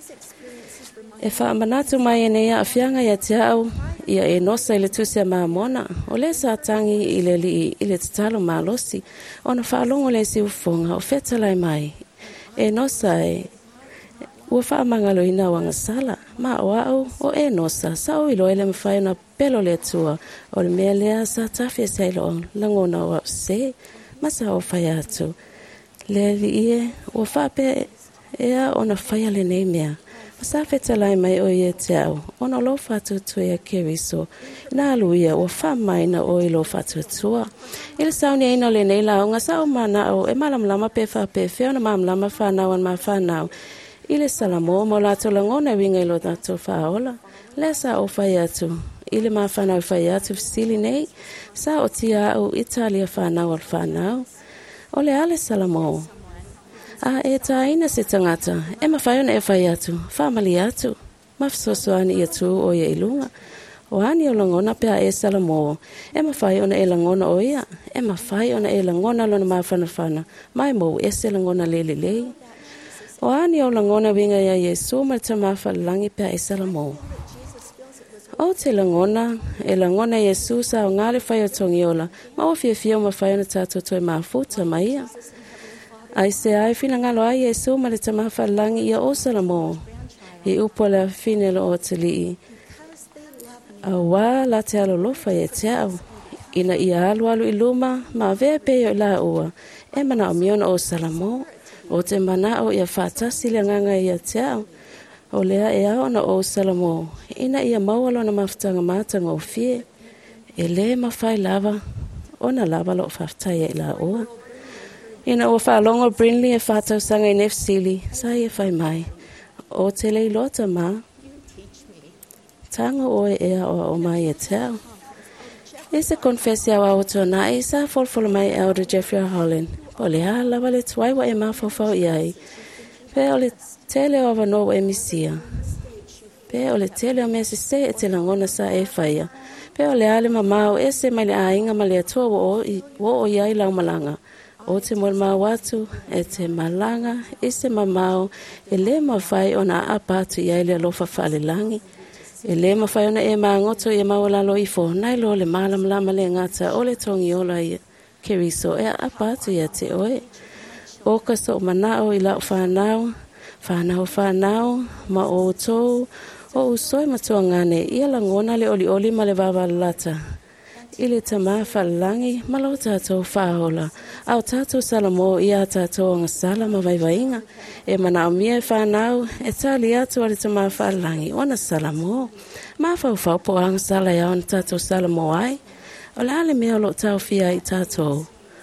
E wha manatu mai e nea a fianga ia te au. Ia e nosa i le tusia maa mona. O le sa tangi i le li i le tatalo maa losi. Ona wha longo le si ufonga o fetalai mai. E nosa e... Ua wha mangalo ina wanga sala, ma o au o e nosa, sa o ilo ele mwhai na pelo le tua, o le mea lea sa tawhia sailo on, langona o se, ma sa o whai atu. Le li ie, ua wha pe ea o na whai ale nei mea, ma sa whetalai mai o ie te au, o na lo whatu tu ea keriso, na alu ia ua wha mai na o ilo whatu tua. Ile sauni ina le nei la, o nga sa o mana o e malamlama pe wha pe feo na malamlama whanau an ma whanau, Ile salamo mo lato langona winga ilo tato faola. Le sa o fai atu. Ile ma whanau fai atu sili nei. Sa o tia au Italia whanau al whanau. O le ale salamo. A e ta ina se tangata. E ma whai ona e fai atu. Whamali atu. Ma fsoso ani i atu o ia ilunga. O ani o langona pea e salamo. E ma whai ona e langona o ia. E ma whai ona e langona lona ma whana whana. Mai mo e se langona lele lei. O ani o langona winga ia Yesu ma te mawha langi pia e salamo. O te langona, e langona Yesu sa o ngale whai o tongi ola, ma o fia fia o ma whai o na tātou toi mafuta ma ia. Ai se ai fina ngalo ai Yesu ma le te mawha langi ia o salamo. I upo la finelo o te lii. A wā la te alo lofa e te au. Ina ia alu alu i luma, ma vea peo i la ua. E mana o miona o salamo. O te mana o ia whatasi le nganga ia te au. O lea e au na o salamo. Ina ia maualo na mawhtanga mātanga o fie. E le mawhai lava. O na lava lo whaftai e la oa. Ina o whalongo Brinley e whatau sanga i nefsili. Sa ia whai mai. O te lei lota ma. Tanga o e ea o o mai e te au. E se confessia wa o tona e sa folfolo mai Elder Jeffrey Holland. O le ha lava le tuai wa e mawhawhau iai. Pe o le tele o wano wa e misia. Pe o le tele o mea se se e te langona sa e whaia. Pe o le ale mamau e se mai le a inga ma le atua wo o iai lau malanga. O te mol mau atu e te malanga e se mamau e le mawhai o na apatu iai le alofa whale langi. E le mawhai o na e maangoto e mawalalo i fo. Nai lo le malam lama le ngata o le tongi ola ia. Keriso e apatu ia te oe. Oka so manao i lau whanau, whanau whanau, ma o tō, o usoi matua ngane, ia langona le oli oli ma le wawalalata. I le tama whalangi, ma lau tātou whaola. Au tātou salamo ia tātou anga sala ma vaivainga. E manao mia e whanau, e tali atu ale tama whalangi, ona salamo. Ma whau whau po anga sala ia ona tātou salamo ai. O le ale mea lo tau fia i tātou.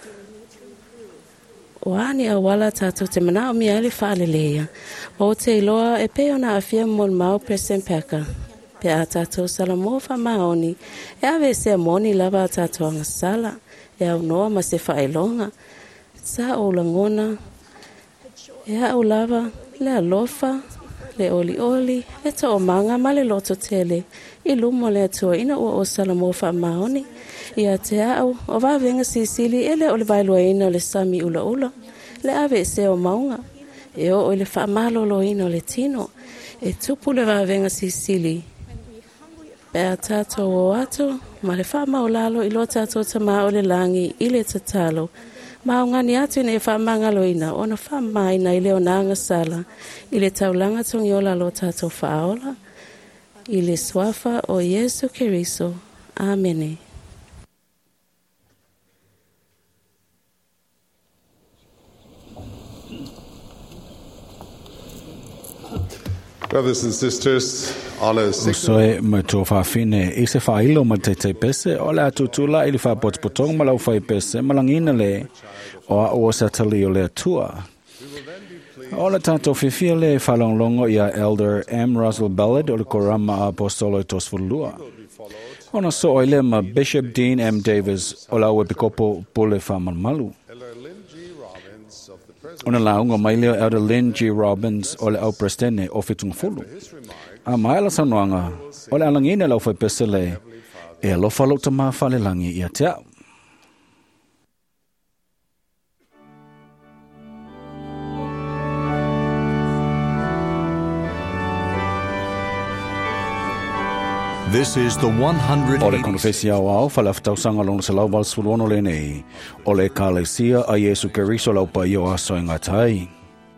O ani a wala tātou te mana o mea ele whaale leia. O te iloa e pe ona a fia mon mau President Packer. Pe a tātou sala mo wha maoni. E ave se moni lava a tātou anga sala. E au noa ma se whaelonga. Sa o langona. E a o lava le alofa. Le oli oli. E ta o manga ma le loto tele. I lumo le atua ina ua o sala mo wha maoni. Ia te au, o wawenga sisili, ele o le vailua ina o le sami ula ula. Le ave se o maunga. E o o le wha malolo ina o le tino. E tupu le wawenga sisili. Pea tātou o atu, ma le wha maulalo i lo tātou ta maa o le langi i le tatalo. Ma o ngani atu ne wha mangaloina, o na wha maina i leo nanga sala, i le taulanga tongi ola lo tātou whaola, i le swafa o Yesu Keriso. Amene. Brothers and sisters, all are sick. Usoe me tō whawhine, i se whailo ma te te pese, o le atutula i le whapotpotong ma lau whai pese, malangina le, o a o sa tali o le atua. O le tātou whiwhia le whalonglongo i a Elder M. Russell Ballard o le korama apostolo i tosfulua. Ona so o le ma Bishop Dean M. Davis o la ue pikopo pule whamanmalu. Ona launga mai leo Elder Lynn G. Robbins o le au prestene o fitungfulu. A mai la sanoanga o le alangina lau whai pesele e alofa lo ta maa whale langi i a te au. This is the one hundred O le konfesia o au whale aftausanga lona se lau valsfuluono le nei. O le kalesia a Yesu Keriso lau pa i o aso inga tai.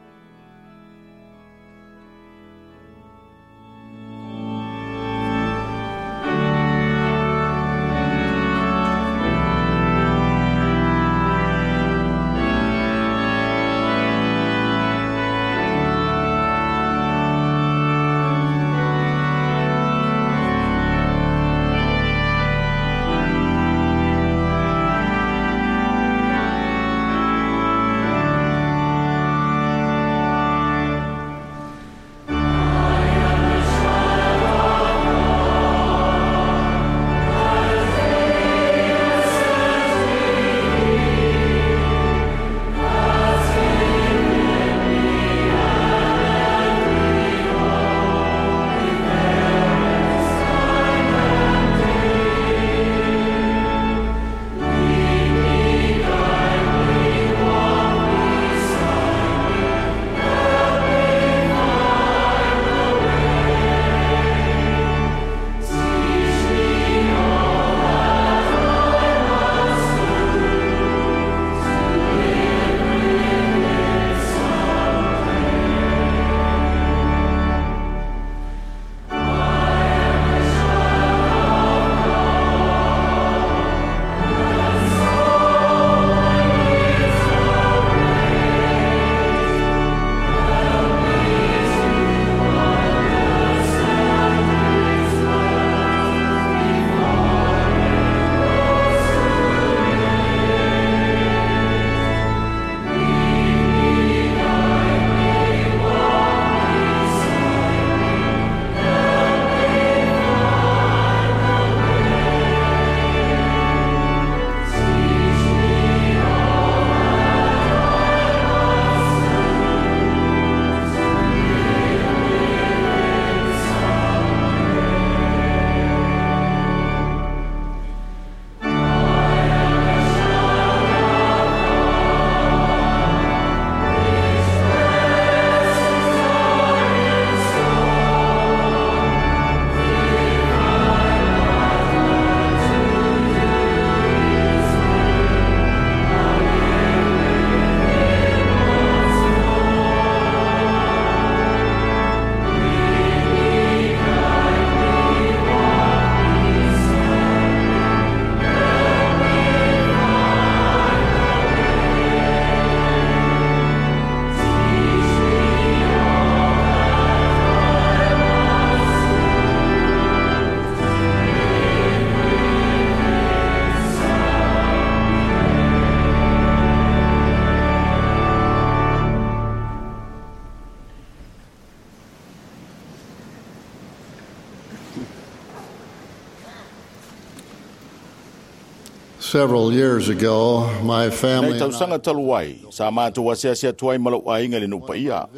Several years ago, my family Nei tausanga taluai, sa mātou asia sia tuai malau ainga le nupa ia.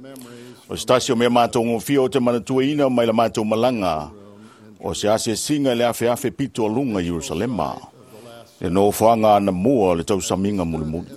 O stasio mea mātou ngofio te manatuaina mai la mātou malanga, o se asia singa le afe afe pito alunga Jerusalema. Le no whaanga na mua le tausaminga mulimuli.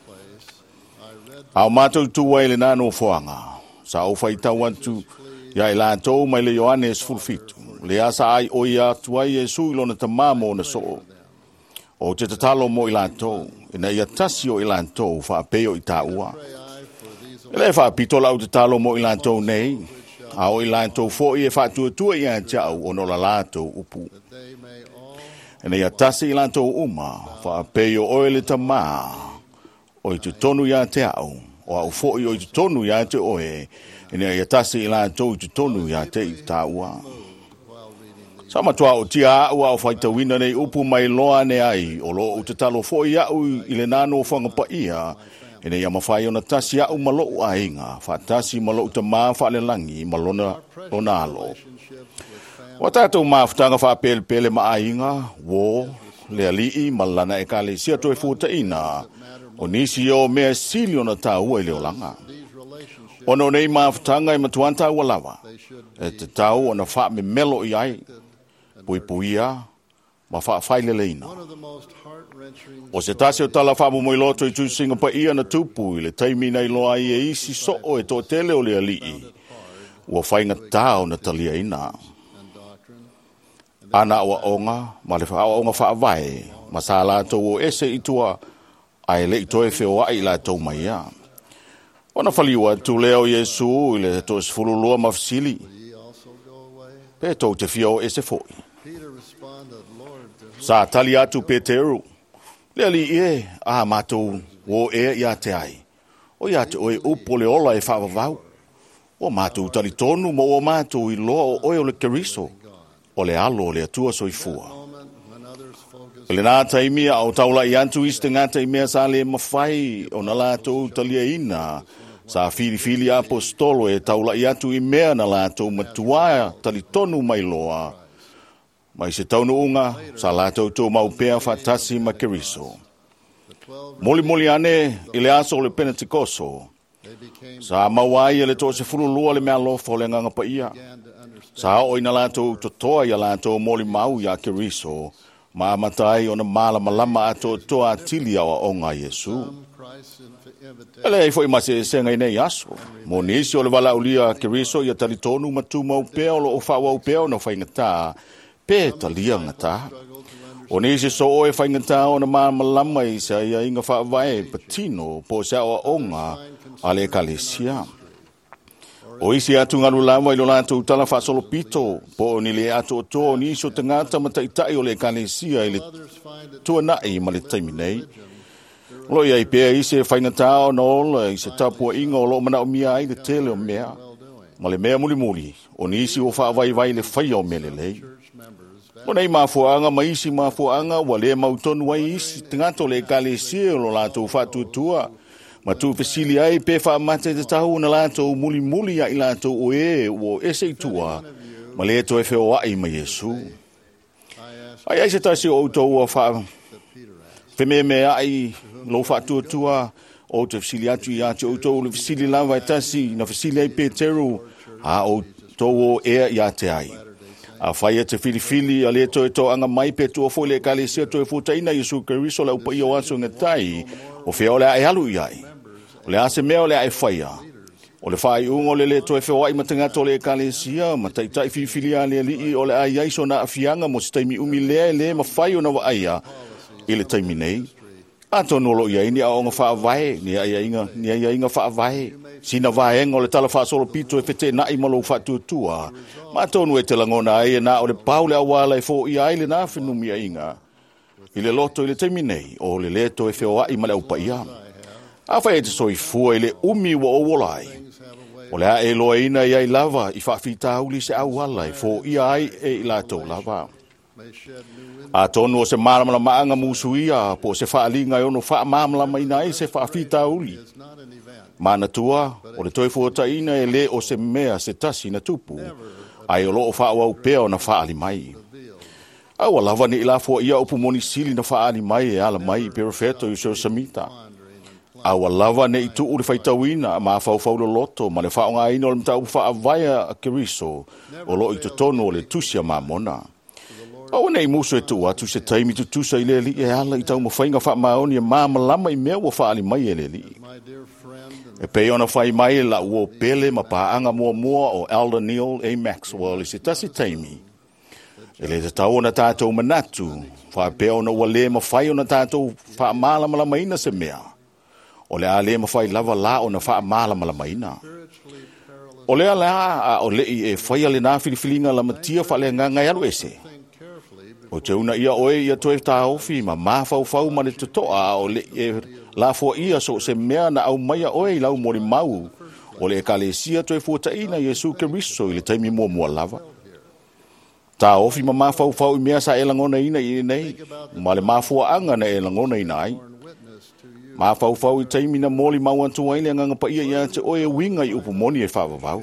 Au mātou tuai le nā no whaanga, sa au whaitau atu, ia i lātou mai le Ioannes fulfitu. le asa ai o ia tuai e sui lona tamamo na so. O te tatalo mo i lantou, ina ia tasi o i lantou wha peo i taua. Ele wha pito lau te talo mo i lantou nei, a o i lantou fo i e wha tua tua i an tiau o no la lantou upu. Ina ia tasi i lantou uma, wha peo o ele tama, o i tu tonu i an tiau, o au fo i o i tu tonu i an te oe, ina ia tasi i lantou i tu tonu i an te i taua. Sama tua o tia ua o whaita wina nei upu mai loa ne ai, o lo o te talo fo i au i le nano o whanga pa ia, ina ia mawhai o na tasi au malo a inga, wha tasi malo uta maa wha le langi, malona o nalo. O tātou maafutanga wha pele pele ma a inga, wo, le alii, malana e ka le sia toi futa ina, o nisi o mea sili o na tāua i leo langa. Ono nei maafutanga i matuanta ua lava, e te tau o na wha me melo i ai, pui puia, ma wha whaile leina. O se tasi o tala wha mo i loto i tūsinga pa ia na tupu i le taimi nei loa i e isi so o e tō tele o le alii. Ua whainga tāo na talia ina. Ana ua onga, ma le wha onga wha vai, ma sa lātou o ese i tua, ai le i toe wheo ai lātou mai ia. Ona whaliua tu leo Yesu i le tō sifululua mafsili. Pe tō te whio ese foi. Sa tali atu Peteru. Le ali e, a mātou, o e ia te ai. O ia te oe upo le ola e whawavau. O mātou tali tonu mo o mātou i loa o oe o le keriso. O le alo le atua soifua. O le nā taimia au taula i antu iste ngā taimia sa le mawhai o na lātou talia ina. Sa fili fili apostolo e taula i atu i mea na lātou matuaia tali tonu mai loa. Mai se taunu unga, sa lātou tō maupea whatasi ma keriso. Moli moli ane, i le aso le Pentecoso. Sa mawai e le tō se furulua le mea lofo le nganga pa ia. Sa oi na lātou totoa i a lātou moli mau i a keriso. Ma amatai o na mala malama ato toa atili awa onga Yesu. Ele e foi mase senga nei aso. Mo nisi o le wala ulia keriso i a talitonu matu maupea o lo o whawa upea o na whaingata. Pe talia ngata. O nisi so oe whaingata o na maa malama i sa ia inga whaavae patino po sa o onga ale kalesia. O isi atu ngaru lama i lo lātou tala whaasolo pito po ni le atu o tō nisi o tangata mataitai o le kalesia i le tua nai ma le taimi nei. Lo ia i pēa i se whaingata o na ola i se tapua inga o lo mana o mia ai le tele o mea. Ma le mea muli muli o nisi o whaavai vai le whai o mele lei. O nei mafuanga maisi mafuanga wa le mautonu wai isi tingato le kalesia lo lātou whatutua. Ma tu fesili ai pe wha mate te tahu na lātou muli muli a i lātou o e o ese i tua. Ma le to e wheo ai ma Yesu. Ai ai se tasi o utou a wha wheme me ai lo whatutua o te fesili atu i atu o utou le fesili lawa e tasi na fesili ai Peteru a o tou o ea i ate ai. A whaia te filifili a le to e to anga mai pe tu o fo le kalesia to e futaina Yesu Keriso la upa i o aso ngatai o wheo le ai halu i ai. O le ase mea o le ai whaia. O le whai ungo le le to e wheo ai matanga to le kalesia ma tai tai filifili a le li o le ai aiso na afianga mo si taimi umi lea le ma whai o na wa aia i le taimi nei. A to nolo i ai ni a onga wha vai ni ai inga ni ai inga wha vai. Sina vaenga o le tala wha solo pito e fete na i malo wha tuatua. Ma tonu e te langona ai e na o le paule awala e fo i ai le na whenumi a inga. I le loto i le teimi nei o le leto e wheo ai male upa ia. A whai e te soi fua i le umi wa o wolai. O le a e loa ina i ai lava i whawhita uli se awala e fo i ai e i lato lava. A tonu o se maramala maanga musuia po se whaalinga e ono wha mamala mai nai se whawhita uli. Mana tua, o le toi fuataina e le o se mea se tasi na tupu, ai o loo wha wau peo na whaali mai. Au a lava ni ila fua ia upu moni sili na whaali mai e ala mai i perifeto i seo samita. Au a lava ne i tu uri whaitawina ma whau whau lo loto, ma le whaonga ina o le mta upu wha avaya a keriso, o lo i totono o le tusia ma mona. Au nei muso e tu atu se taimi tu tusa i le li e ala i tau mawhainga wha maoni e maa malama i mea wa whaali mai e le li. E pei ona whai mai la uo pele ma paanga mua mua o Elder Neil A. Maxwell i se tasi taimi. E le te tau na tātou manatu, wha peo na ua le mawhai o na tātou wha mala malamaina se mea. O le a le mawhai lava la o na wha mala malamaina. O le a la a o le i e whai ale nā whiliwhilinga la matia wha le ngangai alu ese. O te una ia oe ia toe tā ofi ma mawhau whau ma le tutoa o le e la fua ia so se mea na au maia oe i lau mori mau. O le e ka le sia toe fuataina Yesu Keriso i le taimi mua mua lava. Tā ofi ma mawhau whau i mea sa e langona ina i nei, ma le mawhua anga na e langona ina ai. Mawhau whau i taimi na moli mau antu aile nganga pa ia ia te oe winga i upu moni e whawawau.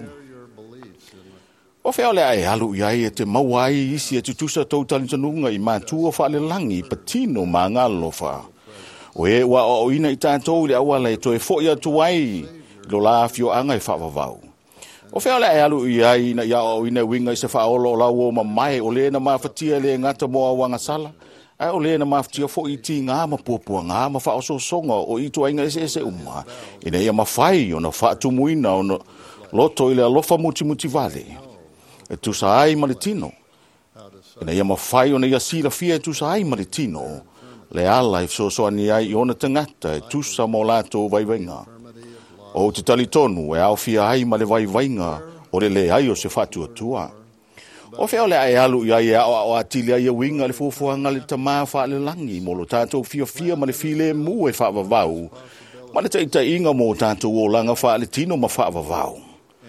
O whea le ai alu i ai e te mawai isi e tutusa tau talitanunga i mātua whaale langi patino ma ngalo wha. O e wa o ina i tātou le awala e toe fo ia tuai lo la fio anga i whawawau. O whea le ai alu i ai na ia o ina winga i se whaolo o lau o ma mai o le na mawhatia le ngata moa wanga sala. Ai o le na mawhatia fo i ti ngā ma puapua ngā ma wha oso songa o i tuai ngai se se uma. Ina ia mawhai o na wha tumuina o na loto i le alofa muti muti vale. E tu sa ai maritino. Ina ia mawhai o na ia sila fia e tu sa ai maritino. Le ala i so so ani ai i ona tangata e tu sa mo lato vaivenga. O te talitonu e au fia ai ma le vaivenga o le le ai o se fatu atua. O whea le ai alu i ai au au atili ai a winga le fuafuanga le tamaa wha le langi mo lo tātou fia fia ma le file mu e wha vavau. Ma le taita inga mo tātou o langa wha le tino ma wha vavau.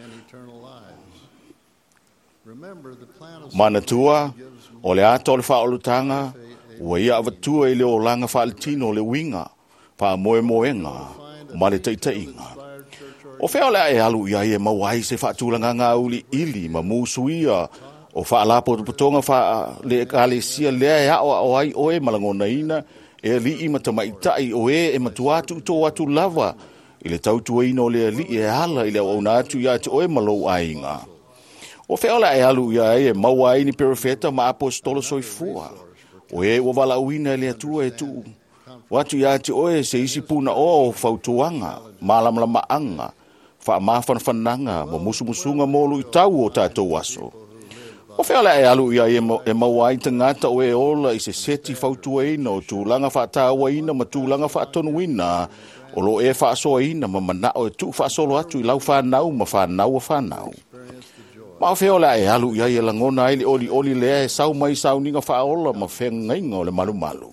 Mana tua, o le ato le wha olutanga, ua ia avatua i le o langa wha le tino le winga, wha moe moenga, ma le taita inga. O whea le ai alu i ai e mawai se wha tūlanga ngā uli ili ma mūsuia, o wha alapo putonga wha le kalesia lea e ao o ai oe malangona ina, e li i matamaitai o e e matuatu to atu lava, i le tautua ina o le li e ala i le au nātu i atu oe malou ainga. O wheola e alu ia e maua ai ni perifeta ma apostolo soifua. O e o wala uina le atua e tu. Watu ia te oe se isi puna o fautuanga, malamlama anga, wha mawhanwhananga, ma musumusunga molu i tau o tātou aso. O wheola e alu ia e maua ai tangata o e ola i se seti fautuaina o tūlanga whaatawaina ma tūlanga whaatonuina, o lo e whaasoaina ma manao e tu whaasolo atu i lau whanau ma whanau a whanau. Ma feo la e alu ia ia langona ai le oli oli le e sau mai sau ninga whaola ma whengainga o le malu malu.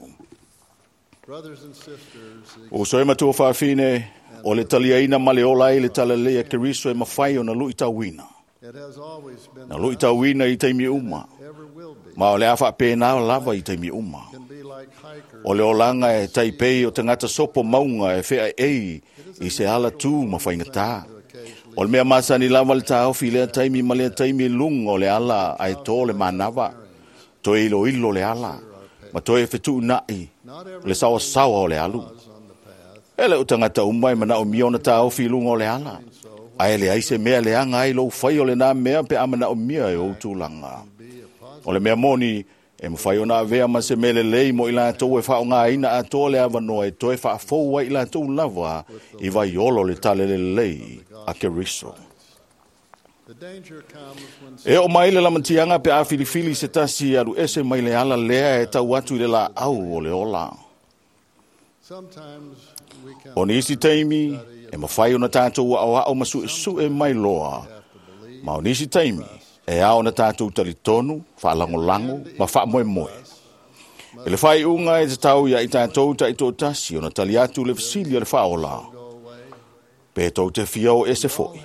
O soe matua whawhine o le taliaina ma le ola ai le talalea Keriso e mawhai o na lui tauina. Na lui tauina i teimi uma. Ma o le awha pēnā o lava i teimi uma. O le olanga e taipei o tangata sopo maunga e whea ei i se ala tū ma whaingatā. O le mea masa ni lava le tau fi lea taimi ma lea taimi lunga o le ala ai tō le manawa. To ilo ilo le ala. Ma to e whetu nai. Le sawa sawa o le alu. E le utangata umai mana o mio na tau fi lunga o le ala. Ai le aise mea le anga ai lo whai o le nā mea pe amana o mia e o tūlanga. O le mea moni e mwhai o nā vea ma se mele lei mo ila tō e whao ngā ina a tō le avanoa e tō e wha fōua ila tō lava i vai olo le tale le lei a Keriso. E o mai le lamantianga pe a filifili se tasi aru ese mai le ala lea e tau atu i le la au o le ola. O ni isi teimi e mawhai o na tātou au au masu e su e mai loa. Ma o ni isi teimi e ao na tātou talitonu, whaalangolango, ma wha moe moe. E le whai unga e te tau ia i tātou ta i tō tasi o na tali atu le fisilia le whaola. Pe tau te fiao e se foi.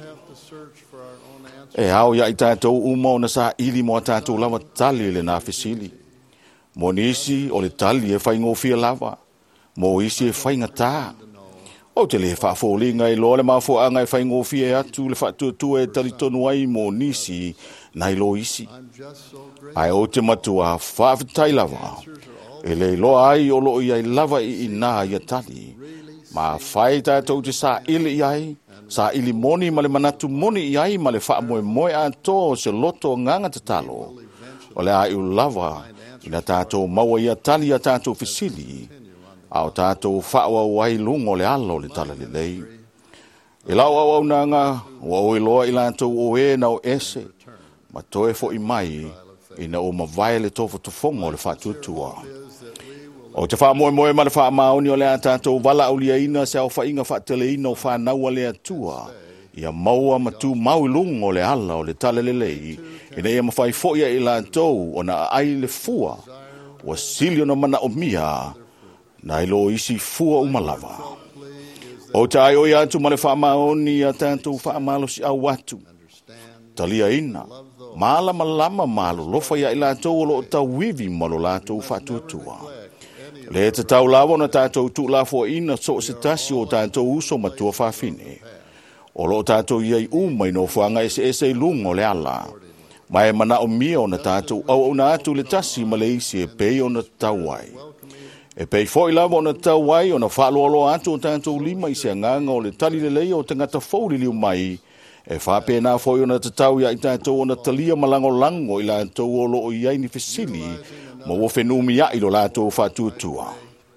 E ao ia i tātou uma o na sa ili mo a tātou lava tali le nā fisili. Mo nisi o le tali e whai ngofia lava. Mo isi e whai ngatā. O te le whaafolinga i loa le mafoanga e whai ngofia e atu le whaatuatua e talitonu ai mo nisi nai lo isi. Ai o te matua whaafitai lava. E le loa ai o lo i ai lava i ina i a tali. Ma whai tātou te sa ili i ai. Sa ili moni ma le manatu moni i ai ma le wha moe moe a tō se loto nganga te talo. O le ai u lava ina tātou maua i a tali a tātou fisili. Ao tātou whaua wai lungo le alo le tala le lei. E lau au au nanga, wa o i loa i lātou o e na o ese. Ma toe fo i mai ina o mawai le tofo tofonga o le whatutua. O te wha moe moe ma le wha maoni o le a tātou wala au lia ina se au wha inga whaatele ina o wha naua le atua. Ia maua matu mau lungo o le ala o le tale le lei. Ina ia mawhai foia i la tau o na ai le fua. Wa silio na mana o mia. Na ilo isi fua umalava. O te ai o ia atu ma le wha maoni a tātou wha malo si au watu. Talia ina. Mala malama malo lofa ia i la tau o lo tau wivi malo la tau whatutua. Le te tau lawa na tātou tu la fo ina so se tasi o tātou uso matua whawhine. O lo tātou iai umai no whanga ese ese lungo le ala. Mai mana o mia o na tātou au au na atu le tasi ma le isi e pei o na tauai. E pei fo i lawa o na tauai o na whaaloalo atu o tātou lima i se anganga o le tali le lei o te ngata fōri liu mai. E whape na fo i o na tatau ia i tātou o na talia malango lango i la tau o lo o iai ni fesili. Ma wo fenumi ya ilo la to fatutua.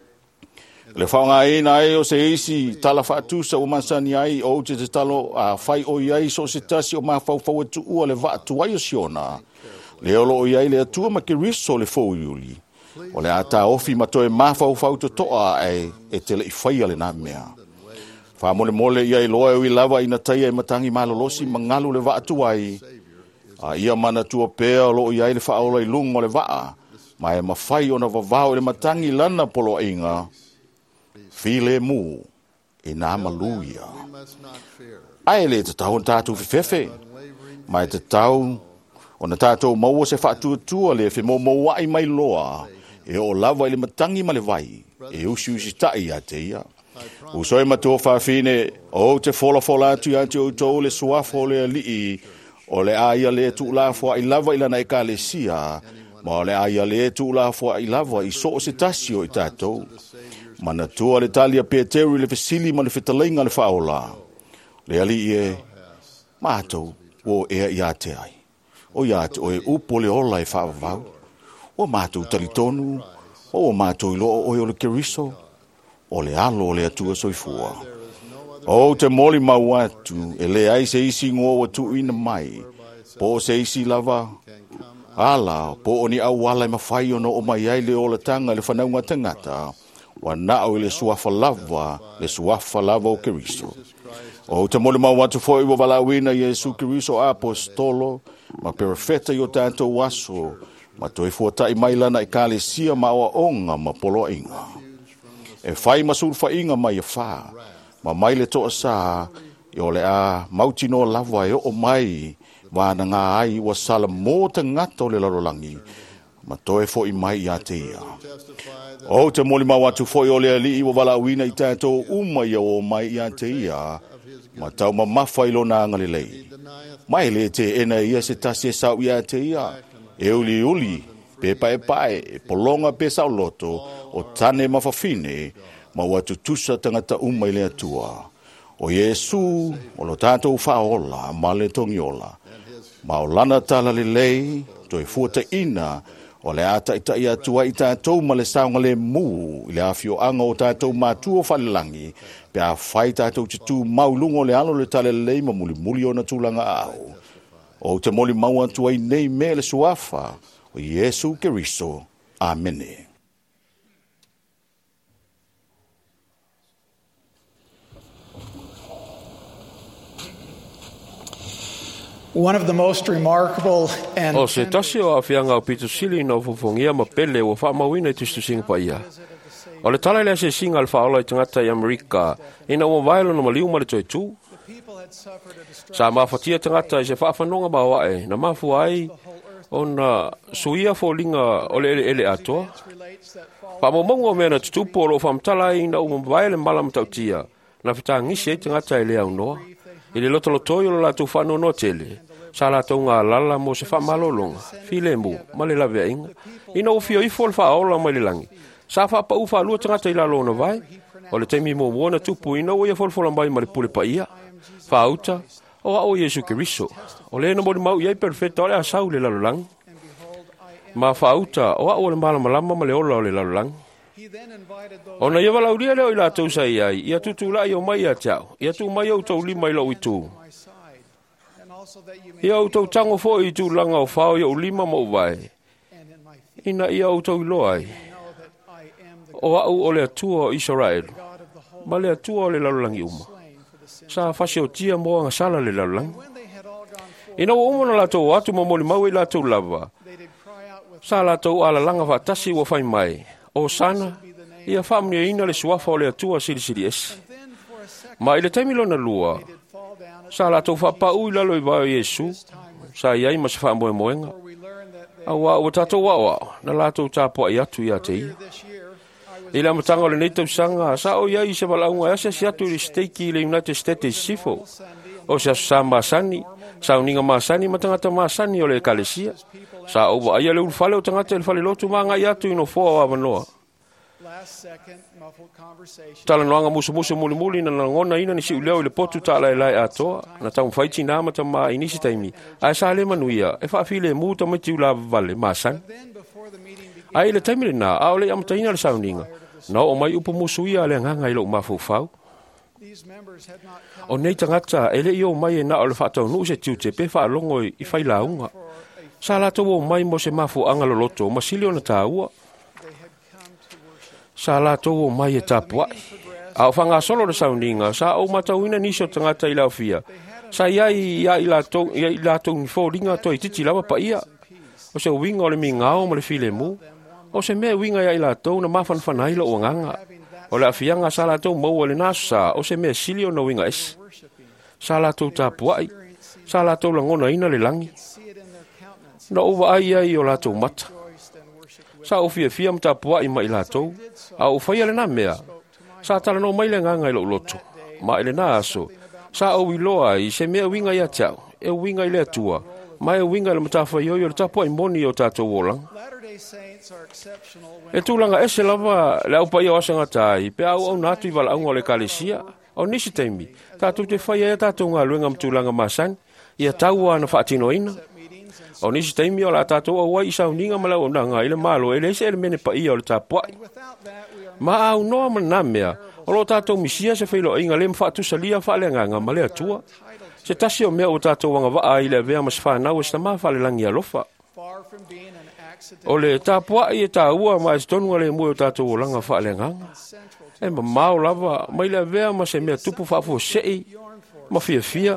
Le whaonga e na e o se isi tala fatusa o masani ai o te te talo a whai o iai so se tasi o ma whau whau atu ua le vatu ai o siona. Le olo o iai le atua ma ke riso le fau iuli. O le ata ofi ma toe ma whau whau to toa e e te le i whaia le na mea. Wha mole mole iai loa e lava ina taia e matangi malolosi mangalu le vatu ai. A ia mana tua pea lo iai le whaola i lungo le vaa. Ma e mawhai o na wawao le matangi lana polo inga. File mu e nā maluia. Ai le te tau tātou whiwhewe. Ma e te tau o na tātou maua se whatuatua le whi mo maua ai mai loa. E o lava i le matangi ma le vai. E usi usi tai a te ia. Usoi matua whawhine o te fola fola atu atu o tau le suafo le alii. O le aia le tu la fo i lava i lana e ka le sia. Ma le aia le tu la fo i lava i so se tasio i tātou. Mana tua le talia Peteru le fesili ma le fetalenga le whaola. Le ali e mātou o ea i ate ai. O i ate o e upo le ola e whaavau. O mātou talitonu. O mātou i loo o e o le keriso. O le alo o le atua soifua. O te moli mau atu e le ai se isi ngō wa tu ina mai. Po se isi lava. Ala, po oni au wala ma fai ono o mai ai le ola tanga le whanaunga tangata, wa nao le suafa lava, le suafa lava o Keriso. O te mole mau watu fo iwa walawina Yesu Keriso apostolo, ma perfeta yo tanto waso, ma toi fuata i mailana i kale sia ma awa onga ma polo inga. E fai masul fa inga mai e fa, ma mai le toa sa, yo le a mautino lava e o mai, Wana ngā ai wa sala mō te ngata o le larolangi, ma toe fo i mai a te ia. O te moli mau atu fo i o le ali i wa wala uina i tātou uma ia o mai a te ia, ma tau ma mawha i lona angalelei. Mai le te ena ia se tasi e sau i a te ia, e uli uli, pe pae pae, e polonga pe sau loto, o tane mawhawhine, ma watu tusa tangata uma i le atua. O Yesu, o lo tātou whaola, ma le tongiola, ma o lana tala le lei, to e fuata ina, o le ata ita ia tua i tātou ma le saunga le mu, i le awhio anga o tātou mātua whalelangi, pe a whai tātou te tū maulungo le alo le tala le lei ma muli muli o na tūlanga au. O te moli maua tua i nei me le suafa, o Yesu Keriso. Amene. One of the most remarkable and o se tasi o awhianga o Peter Sili no fufongia ma pele o whaamawina i tustu singa pa ia. O le tala lea se singa al whaola i tangata i Amerika, ina o wailo no maliu ma le toi tū. Sa mawhatia tangata i se whaafanonga mawae, na mafu ai o na suia fo linga o le ele ele atoa. Whaamamongo o mea na tutupu o lo whaamtala i na umawaile malam tautia, na whita ngisi e tangata i lea unoa. I le loto lotoi o la tu whano no tele. Sa la tau ngā lala mo se whamalolonga. File mu, ma le lawe inga. Ina o fio i fol whaola mai le langi. Sa whapa u whalua tangata i la lona vai. O le teimi mo wana tupu ina o ia fol fola mai ma le pule pa ia. Whauta, o a o Yesu Keriso. O le ena mo le mau iai perfecta o le asau le lalolangi. Ma whauta, o a o le malama lama ma le ola o le lalolangi. Ona ia walauria leo i la tau sa iai, ia tutu la i o mai a tiao, ia tu mai au tau lima i lau i tū. Ia au tau tango fo i tū langa o whao i o lima mau vai, ina ia o tau iloa ai. O au o le atua o Israel, ma le atua o le lalulangi uma. Sa fasi o tia moa nga sala le lalulangi. Ina o umana la tau atu ma moli mau i la tau lava. Sa la tau ala langa wa tasi wa fai mai. O sana, ia whamnia ina le suafa o le atua siri siri esi. Ma i le taimilo na lua, sa la tau whapau i lalo i vao Yesu, sa iai ma se wha moe moenga. A wa o tatou wa wa, na la tau tāpua i atu i a te ia. I la matanga o le neitau sanga, sa o iai se walaunga asa si atu i steiki i le United States sifo. O se asu sa maasani, sa uninga maasani ma tangata maasani o le kalesia. Sa o wa aia le ulfale o tangata le fale lotu maa i atu i no fua o avanoa. Tala noanga musu musu muli muli na ngona ina ni si uleo i le potu tala e lai atoa. Na tau mwhaiti nā mata maa inisi taimi. Ai sa le manuia, e wha file e muuta mai tiu la vale maasani. Ai le taimi le nā, ao le amata ina le sauninga. Na o mai upo musu ia le nganga ilo mafu fau. O nei tangata, ele i o mai e na o le whaatau nuu se tiu te pe wha alongo i whai launga. Sa la tau o mai mo se mafu angalo loto, ma sili o na tā ua. Sa la tau o mai e tapuai. A o whanga solo le sauninga, sa o matau ina nisio tangata i lau fia. Sa iai ia i la tau ni fō ringa toi titi lawa pa ia. O se winga o le mi ngao ma le file mu. O se mea winga ia i la tau na mafan whanailo o nganga. O le afianga sa la tau mau o le nasu sa, o se mea silio na winga esi. Sa la tau tapuai. Sa la tau langona ina le langi. Na uwa ai ai o la tau mata. Sa o fia fia mta puai ma i la tau. A o fai ale na mea. Sa tala no mai le nganga i lo loto. Ma ele na aso. Sa o iloa i se mea winga ia tau. E winga i le atua. Ma e winga le mtawhai oi o le tapua i moni o tatou wolang. E tūlanga ese lava le au pai o asanga tai. Pe au au natu i wala au le kalesia. O nisi taimi. Tatou te whai e tatou ngā luenga mtūlanga masang. Ia taua na whaatino ina. O nisi taimi o la tatou au wai isa uninga mala o nanga ile malo. Ele ese ele mene pa ia o le tapua. Ma au noa manamea. O lo tatou misia se whailo inga le mwhaatu salia whaale nganga ma le atua. Se tasi o mea o tatou wanga waa i le vea mas whanau e sta maa whaale langi alofa. O le tapua i e ta ua ma e stonua le mue o tatou o langa whaale nganga. E ma mao lava, mai le vea ma se mea tupu whaafo sei, ma fia fia.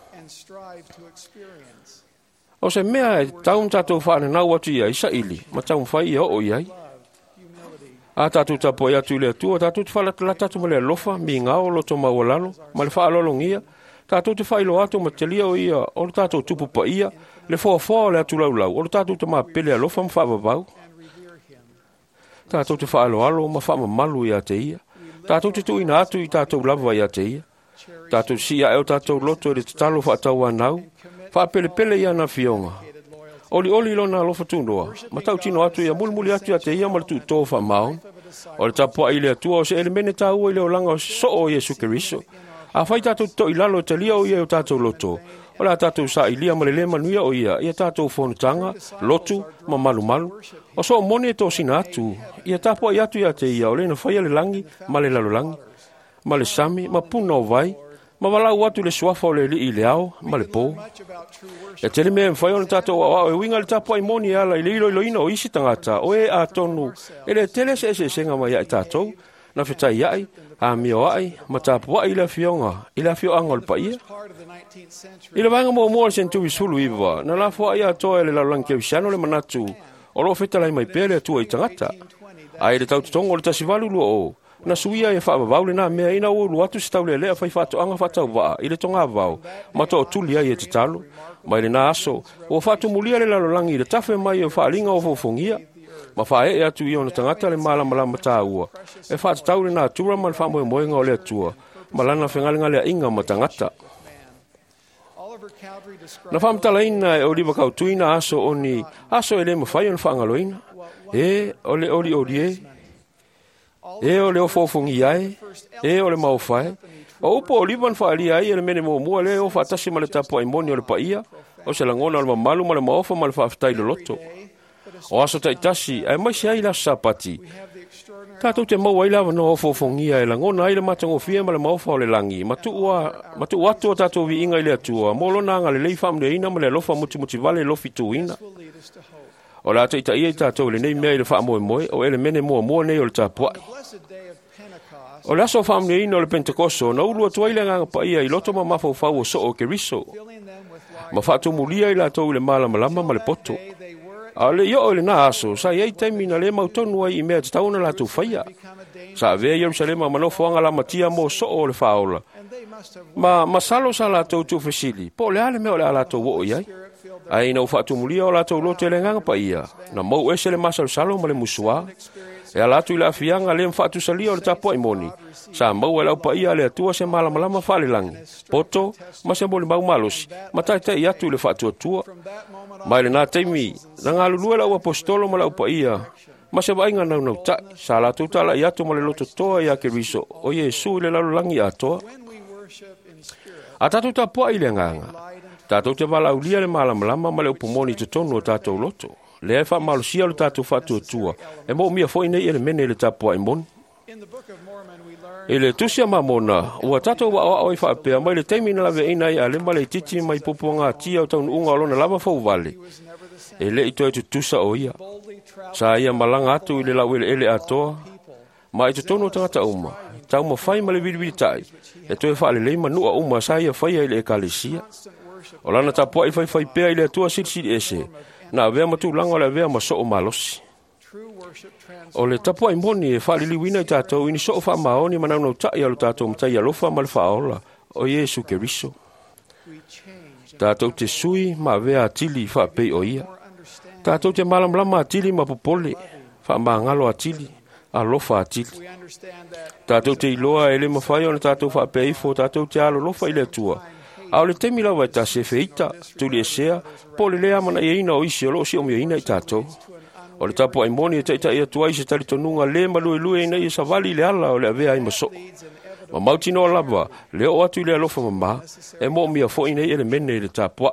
O se mea e taun tatou whaane nau atu ia isa ili, ma taun whai ia o iai. A tatou tapo ia tu le atua, tatou te whala tala tatou ma le alofa, mi ngao lo to mawalalo, ma le wha alolongia. Tatou te whailo atu ma te lia o ia, o le tatou tupu pa ia, le fua fua le atu lau lau, o le tatou te maa pele alofa ma wha vavau. Tatou te whaalo alo ma wha malu ia te ia. Tatou te tuina atu i tatou lava ia te ia. Tatou si a eo tatou loto e le tatalo wha atau anau, wha pele pele ia na fionga. Oli oli lo na lofa tundoa, ma tau tino atu ia mulmuli atu ia te ia ma le tu tō wha maon. O le tapua i le atua o se elemene tāua i le o langa o so o Yesu Keriso. A whai tātou to i lalo te lia o ia o tātou loto. O la tātou sa i lia ma le le manuia o ia, ia tātou whonutanga, lotu, ma malu malu. O so o mone e tō sina atu, ia tāpua i atu ia te ia o le na whaia le langi, ma le lalo langi, ma le sami, ma puna o vai, ma walau atu le suafa o le li i le ao, ma le pō. E tele mea mwhai o le tātou au e winga le tāpua i moni ala i le ilo ilo ina o isi tangata, o e a tonu, e le tele se se senga mai ai tātou, na whetai ai, a mio ai, ma tāpua i le fionga, i le fio angol pa ia. I le vanga mo mo se tu sulu iwa, na la fo ia to ele la lanke usano le manatu. O lo feta lai mai pele tu i tangata. Ai le tau tongo le tasivalu lu o. Na suia e fa va le na me ina o lu atu sta le le fa fa to anga fa tau va. I le tonga va. Ma to tu lia i te talo. Mai le na aso. O fa tu mulia le la langi le tafe mai o fa linga o fofongia. Ma fa e atu i ona tangata le mala mala mata ua. E fa tau le na tura mal fa mo mo nga le tua. Malana fengalinga le inga matangata. Na whamtala ina e oliva kautuina aso o ni aso e le mawhai o na whaangaloina. E ole oli oli e. E ole o fofongi ai. E ole mawhai. O upo oliva na whaali ai e le mene mo mua le o whaatasi ma le tapu ai moni o le paia. O se langona o le mamalu ma le maofa ma le whaafitai le loto. O aso taitasi ai mai se ai la sapati. Tātou te mau ai lawa no fofongia e langona ai le matango fia ma le maufa o le langi. Matu ua, matu watu o tātou vi inga i le atua. Molo nanga le leifam le ina ma le lofa muti muti vale lofi tu ina. O la te tai e tātou le nei mea i le wha moe moe, o ele mene mua mua nei o le tāpuai. O le aso wha mne ina o le Pentekoso, na ulu atu aile nganga pa ia i loto ma mafau fau o so o Keriso. Ma whatu mulia i la tau le mala malama ma le poto. A le ia o le na aso, sa iei taimi na le mautonu ai i mea te tauna la tu whaia. Sa avea Yerusalema manofo anga la matia mo so o le whaola. Ma masalo sa la tau tu fesili, po le ale mea o le ala tau wo iai. Ai na ufatu mulia o la tau lote le nganga pa ia. Na mau ese le masalo salo ma le musua. E ala tu ila fianga le mfatu salia o le tapo imoni. Sa mau e lau pa ia le atua se mala malama fale langi. Poto, ma se moli mau malosi. Ma tai tai atu le fatu atua. Mai le na teimi, na ngā lulu e lau apostolo ma lau pa ia. Ma se vainga nau nau tai. Sa la tu tala i atu ma le loto toa i a Keriso. O Yesu le lau langi atoa. A tatu tapo i le nganga. Tatou te wala ulia le mala malama ma le upumoni te tonu o tatou loto. Le e wha malusia le tatou fatu atua. E mo mia foi nei ele mene le tapua imoni. E le tusia mamona, ua tatou wa oa oi whaapea mai le teimi na lave ina i ale ma le titi mai pupunga tia o taunu unga alona lava fau vale. E le ito e tutusa o ia. Sa ia malanga atu i le lau ele ele atoa. Ma i te tonu o tangata uma. Tau ma whai ma le viriviri tai. E toi wha le leima nua uma sa ia whai ai le ekalisia. O lana tapua i whai whai pea i le atua siri ese. Na vea matu langa le vea ma so o malosi. O le tapua imoni e wha lili wina i tātou ini so o wha maoni manau nau tai alu tātou mtai alofa ma le whaola o Yesu Keriso. Tātou te sui ma vea atili wha pei o ia. Tātou te malam lama atili ma popole wha maangalo atili alofa atili. Tātou te iloa ele mawhai o na tātou wha pei fo tātou te alo lofa i le atua. Au le temi lawa e ta se feita, tuli e sea, po le lea mana e ina o isi o lo si o mia ina i tātou. O le tapo ai moni e taita ia tuai se tali tonunga le malue lue ina i sa vali le ala o le avea i maso. Ma mauti no lava, le o atu i le alofa mama, e mo mia fo ina i ele mene i le tapoa.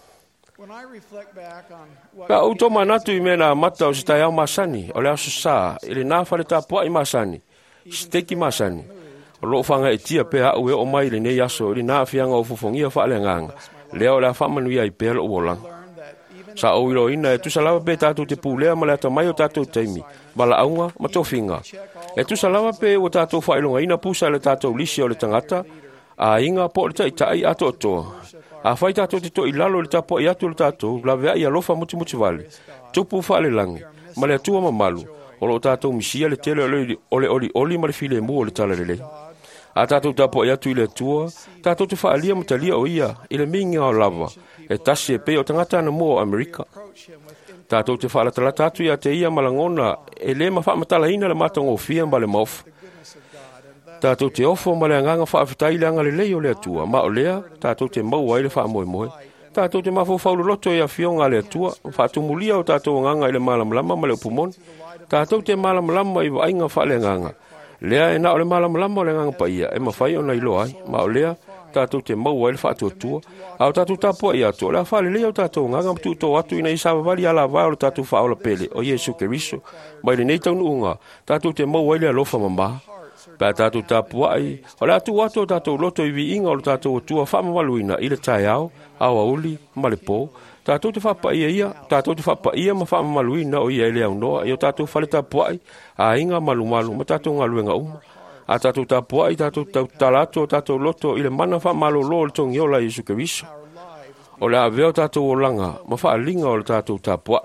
Ka auto manatu i mena mata o se tai au masani, o le aso saa, i le nafa le tapoa i masani, steki masani. O lo fanga e tia pe au e o mai le nei aso, i na fianga o fufongia fa le nganga, le o le whamanuia i pe o wolanga. Sa o ilo ina e tusalawa pe tātou te pūlea ma le ata mai o tātou teimi, bala aunga ma tofinga. E tusalawa pe o tātou whailonga ina pusa le tātou lisi o le tangata, a inga po le tai tai ato toa. A whai tātou te to i lalo le tapo i atu le tātou, la vea i alofa muti muti vale. Tupu whaile langi, ma le atua ma malu, o lo tātou misia le tele o le oli oli ma le file mu o le tala lele. A tātou tapo i atu i le atua, tātou te whaalia matalia o ia, i le minga o lava. E tasi e pe o tangata na mua o Amerika. Tātou te whaalatala tātu ia te ia malangona, e le ma whaamatala ina le matonga o fia mba le maof. Tātou te ofo ma le anganga whaafitai le anga le lei o le atua, ma o lea, tātou te mau ai le whaamoe moe. Tātou te mafo whaulu loto e a fionga le atua, whaatumulia o tātou anganga i le malamlama ma le upumoni. Tātou te malamlama i wa ainga wha le anganga. Lea e na o le malamlama o le anganga pa ia, e ma whai o na ilo ai, ma o lea, tātou te mau ai le whaatua tua. Au tātou tāpua i atua, lea whale leo tātou nganga mtu tō atu ina i sawa wali ala vai o le tātou whaola pele, o Yesu Keriso. Mai le nei taunu unga, tātou te mau ai le alofa mama. Pea tātou tāpua ai, o le atu atu o tātou loto i vi inga o le tātou tua whaamawaluina i le tai au, au auli, ma le pō. Tātou te whapa ia ia, tātou te whapa ia ma whaamawaluina o ia ele au noa, i o tātou whale tāpua ai, a inga malu malu, ma tātou ngaluenga uma. A tātou tāpua i tātou talato o tātou loto i le mana wha malo lo le tongi o la Yesu Keriso. O le aveo tātou o langa, ma wha alinga o le tātou tāpua.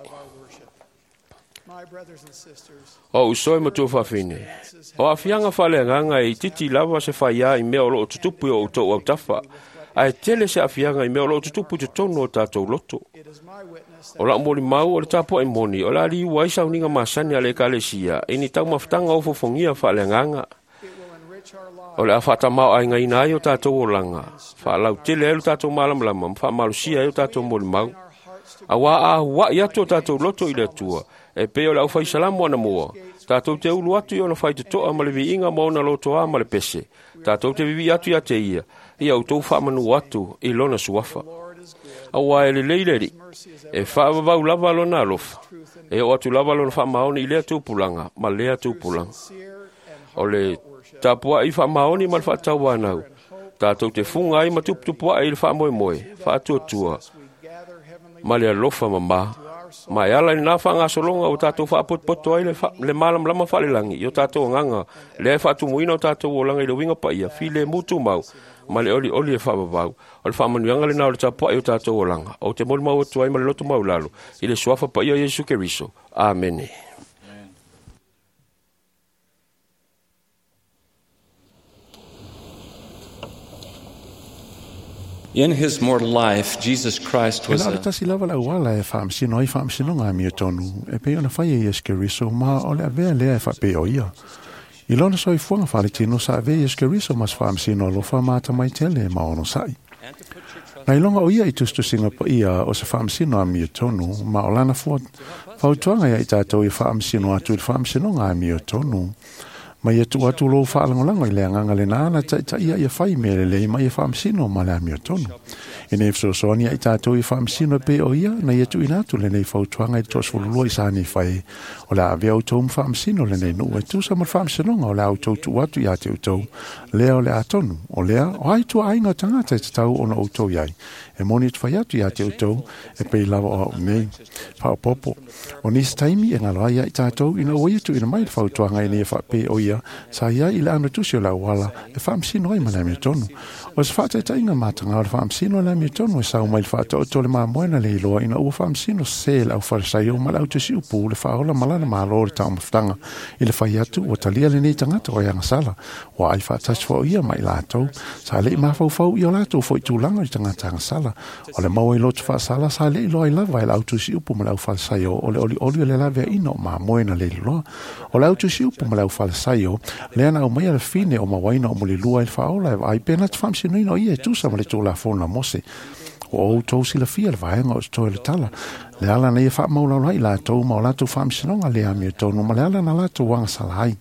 O usoi ma tō whawhine. O a fianga whale nganga i titi lava se whaia i mea o lo tutupu o tō au tawha. A e tele se a fianga i mea o lo tutupu te tono o tātou loto. O la mori mau o le tāpua i moni, o la li waisa uninga masani a le kalesia, e ni tau mawhtanga o fofongia whale nganga. O le a whatamau ai ngai nai o tātou o langa. Whalau tele elu tātou malamlama, whamalusia elu tātou mori mau. A wā a hua i atu o tātou loto i le atua, e pe o le au whai salamu ana mua. Tātou te ulu atu i ona whai te toa ma le vi inga mauna loto a ma le pese. Tātou te vivi atu i a te ia, i au tau whamanu atu i lona suafa. A wā e le leileri, e whaavavau lava lona alofa. E o atu lava lona whamaoni i lea tūpulanga, ma lea tūpulanga. O le tāpua i whamaoni ma le whaatau anau. Tātou te funga i ma tuptupua i le whamoe moe, whaatuatua. Ma le alofa mama, Mai ala ni nafa nga solonga o tatou fa pot pot ai le le malam lama fa le langi yo tatou nganga le fa tu muina o tatou o langa i le winga pa ia file mutu mau ma le oli oli e fa babau o le fa manuanga le na o tapo ai o tatou o langa o te mol mau tu ai ma le lotu mau lalo i le suafa pa ia Yesu Keriso. Amen. In his mortal life, Jesus Christ was a tasi lava la wala e fam sino ai fam sino nga mi tonu e pe ona fa ye skeriso ma ole ave le fa pe o ia i lona so i fuanga fa le tino sa ave skeriso mas fam sino lo fa mata mai tele ma ono sai na ilonga o ia i tustu singa po ia o se fam sino a mi tonu ma olana fo fa utonga ia i tato i fam sino atu fam sino nga mi tonu ma ia tu atu lo fa langolango i le nganga le nana ta ta ia ia fai mele le ma ia fam sino ma la mi tonu ine fso so ni ai tato i fam sino pe o ia na ia tu ina tu le nei fa tuanga i tos lo i sa ni fai o la ave auto fam sino le nei no e tu sa ma fam sino o la auto tu atu ia te auto le o le atonu o le o ai tu ai nga tanga te tau ona auto ia e moni tu fai atu ia te auto e pe lava o nei fa popo o ni staimi e ngalo ia i tato ina o ia tu ina mai fa tuanga i nei fa pe o ia sa ia i la anu tu si la wala e fam sino i ma la mi tonu o se fa te tainga matanga o fam sino la mi tono e sau mai fa to to le ma moena le lo ina u fam sino se la u fa sai o ma la tu si u pu le fa ola malana ma lo ta mftanga ile fa ya tu o talia le ni tanga to ya sala o ai fa touch fo ia mai la to sa le ma fa fa yo la to fo tu langa tanga tanga sala o le mo i lo fa sala sa le lo i la vai la tu si u pu ma la u fa sai o le oli oli le la ve ino ma moena le lo o la tu si u pu ma la u fa sai o le ana o mai le fine o ma waina o mo le lua il fa ola ai pena fam sino ino ia tu sa ma le tu la fo na mose o to si la fia vai ngo sto le tala le ala nei fa mo la la to mo la to fam sino le ami to no ma le ala na la to wang salai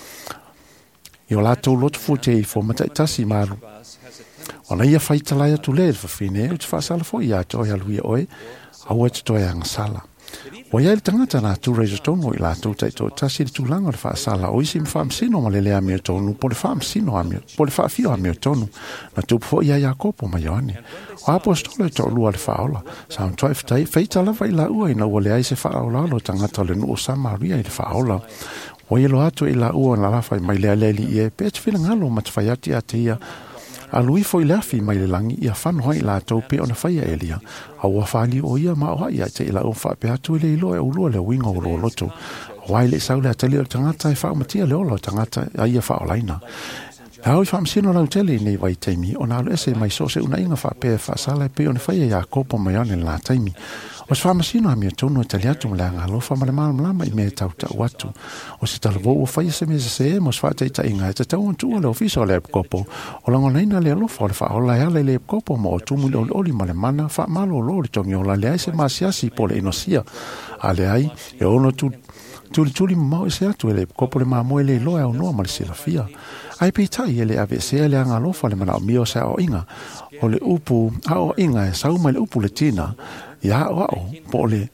io la to lot fu te fo ma tasi maru ona ia fai tala ya tu le fa fine tu fa sala fo ia to ya lui oi a o to ya sala o ia il tangata na tu rejo to mo la to te to tasi tu langa fa sala o sim fam sino ma le le ami to no po le fam sino ami po le fa fio ami to no na tu fo ia Jacopo ma Ioane o apostolo to lua le faola sa un trai fai fai tala vai la ua ina o le ai se faola lo tangata le no Samaria il faola o ia lo atu i la ua na la fai mai le aleli e pe te fila ngalo ma te fai ati atia a lui foi le afi mai le langi ia fan hoi la tau pe ona fai elia a ua fali o ia ma o ia te ila o fa pe atu le ilo e ulua le winga o lo loto wai le saule atali o tangata e fa matia le olo tangata a ia faolaina Hau i whamsino lau tele nei wai teimi, o nā ese mai so se una inga wha pe wha sala pe o ne whaia ia kopo mai ane la teimi. O se whamasino a mea tono e tali atu mlea ngā lo whamare malam lama i mea tau tau atu. O se tala wo o whaia se mea se e mo se whaatei ta inga e te tau on tua le ofiso le kopo. O lango neina le alofa o le wha ola ea le kopo mo o tumu le oli male mana wha malo lo le tongi o la le aise maasiasi po le inosia. A le ai, e ono tu tuli tuli mau e se atu e le kopo le mamoe le loa o noa male sila fia. Ai pe tai ele ave se ele anga lofa le mana mio sa o inga o le upu a o inga e sau mai le upu le tina ya o o po le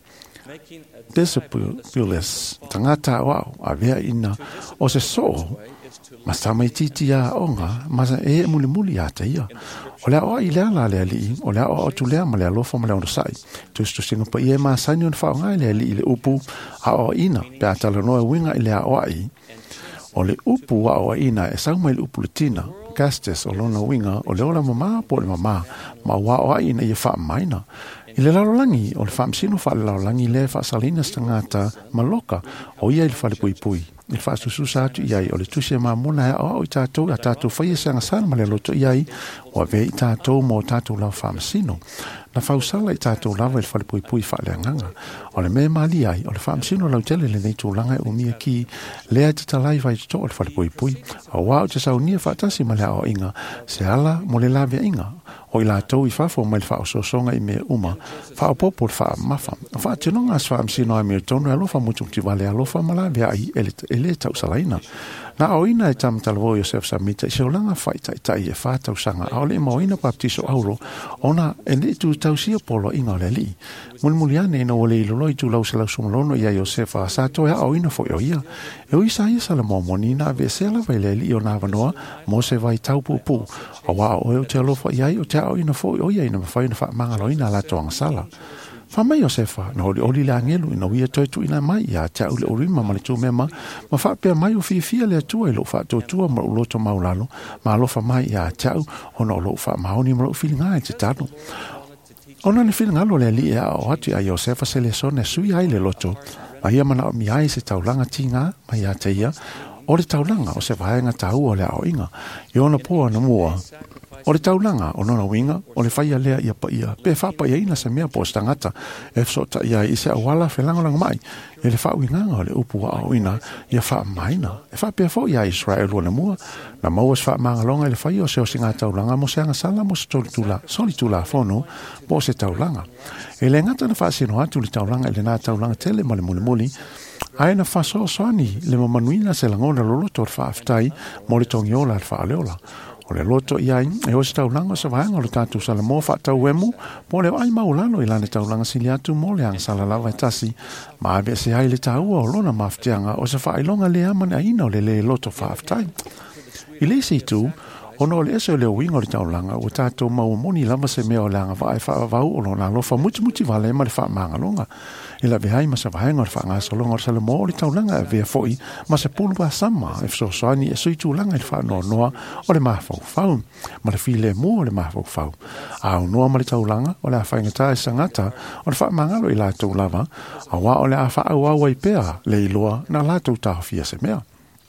disciples tangata o a vea ina o se so ma sa mai titi a onga ma sa e muli muli ata ia o le o ile ala le ali o le o tu le ma le lofa ma le o sai tu stu singo pa ie ma sa ni on fa nga le ali le upu a o ina pe ata le no winga ile a o ai o le upu wa o ina e sau mai le upu le tina castes o lona winga o le ola mama po le mama ma wa o ina i fa maina i le lalolangi o le famsino fa le lalolangi le fa salina stangata maloka o ia il fa le pui pui il fa su su sa tu iai o le tusia ma mona o i tatou a tatou faia sanga sana ma le loto iai o ave i tatou mo tatou lau famsino na fausala i tatou lava il fa le pui pui fa le anganga o le me mali ai o le famsino lau tele le nei tūlanga e umia ki lea te talai vai to o le fa le pui pui a wao te saunia fa tasi ma le o inga se ala mo le lave inga o i la tau i fafo mai le wha o sosonga i me uma wha o popo le wha mafa wha tinonga as wha amsino ai me tonu e alofa mutu ti wale alofa malavea ai ele tau salaina na o ina e tam talvo Josef Samita i se olanga whaita i tai e wha tau sanga a ole mo ina baptiso auro ona e le tu tau sia polo inga o le li mulmuliane ina o le ilolo i tu lau se lau sumalono ia Josef a sato e a o ina fo i o ia e o isa ia sala momonina a vesela vai le li o na vanoa mo se vai tau pupu a wa o e o te alofa iai o te o ina fo o ia ina mawhai na wha mangalo ina la toanga sala. Whamai o sefa, na hori oli le angelu, ina wia toi tu ina mai, ia tia ule orima ma le tū mea ma, ma whapea mai o fia le atua i lo wha tō tua ma uloto maulalo, ma alofa mai ia tia u, ona o lo wha maoni ma lo whilinga e te tatu. Ona ni whilinga lo le li e a o atu a i o sefa se le sone sui ai le loto, ma ia mana o mi ai se taulanga tinga, ma ia te ia, o le taulanga o se vaenga tau o le ao inga, i ona poa na mua. O le taulanga o nona winga, o le whaia lea ia pa ia, pe whapa ia ina se mea po stangata, e fsota ia i se awala whelangolang mai, e le wha winganga o le upua o ina, ia wha maina, e wha pia fo ia Israel o le mua, na mauas wha mangalonga le whaia o se o singa taulanga, mo se anga sala mo se tolitula, solitula fono, po se taulanga. E le ngata na wha sino atu le taulanga, e le nā taulanga tele mo le muli muli, ai na wha so soani, le mamanuina se langona loloto o le wha aftai, mo le tongiola le wha aleola. O le loto iai, e o se taulanga sa vaenga o le tatu sala mo wha tau emu, mo le ai maulano i lane taulanga sili atu mo le ang sala lawa e tasi, ma abe se hai le taua o lona maftianga o se wha ilonga le amana ina o le le loto wha aftai. I le si tu, ono le eso le wingo le taulanga o tatu mau moni lama se mea o le anga wha e wha vau o lona lofa muti muti vale ma le wha maanga longa. I la vehai ma sa vaenga o le wha ngasa longa o le sala mo o le taulanga e vea foi, ma se pulu ba sama e fso soani e sui tūlanga i wha noa noa o le mafau fau, ma le file mua o le mafau fau. A o noa ma le taulanga o le a whaingata e sangata o le wha mangalo i la tau lava, a wa o le a wha au au ai pea le iloa na la tau tau fia se mea.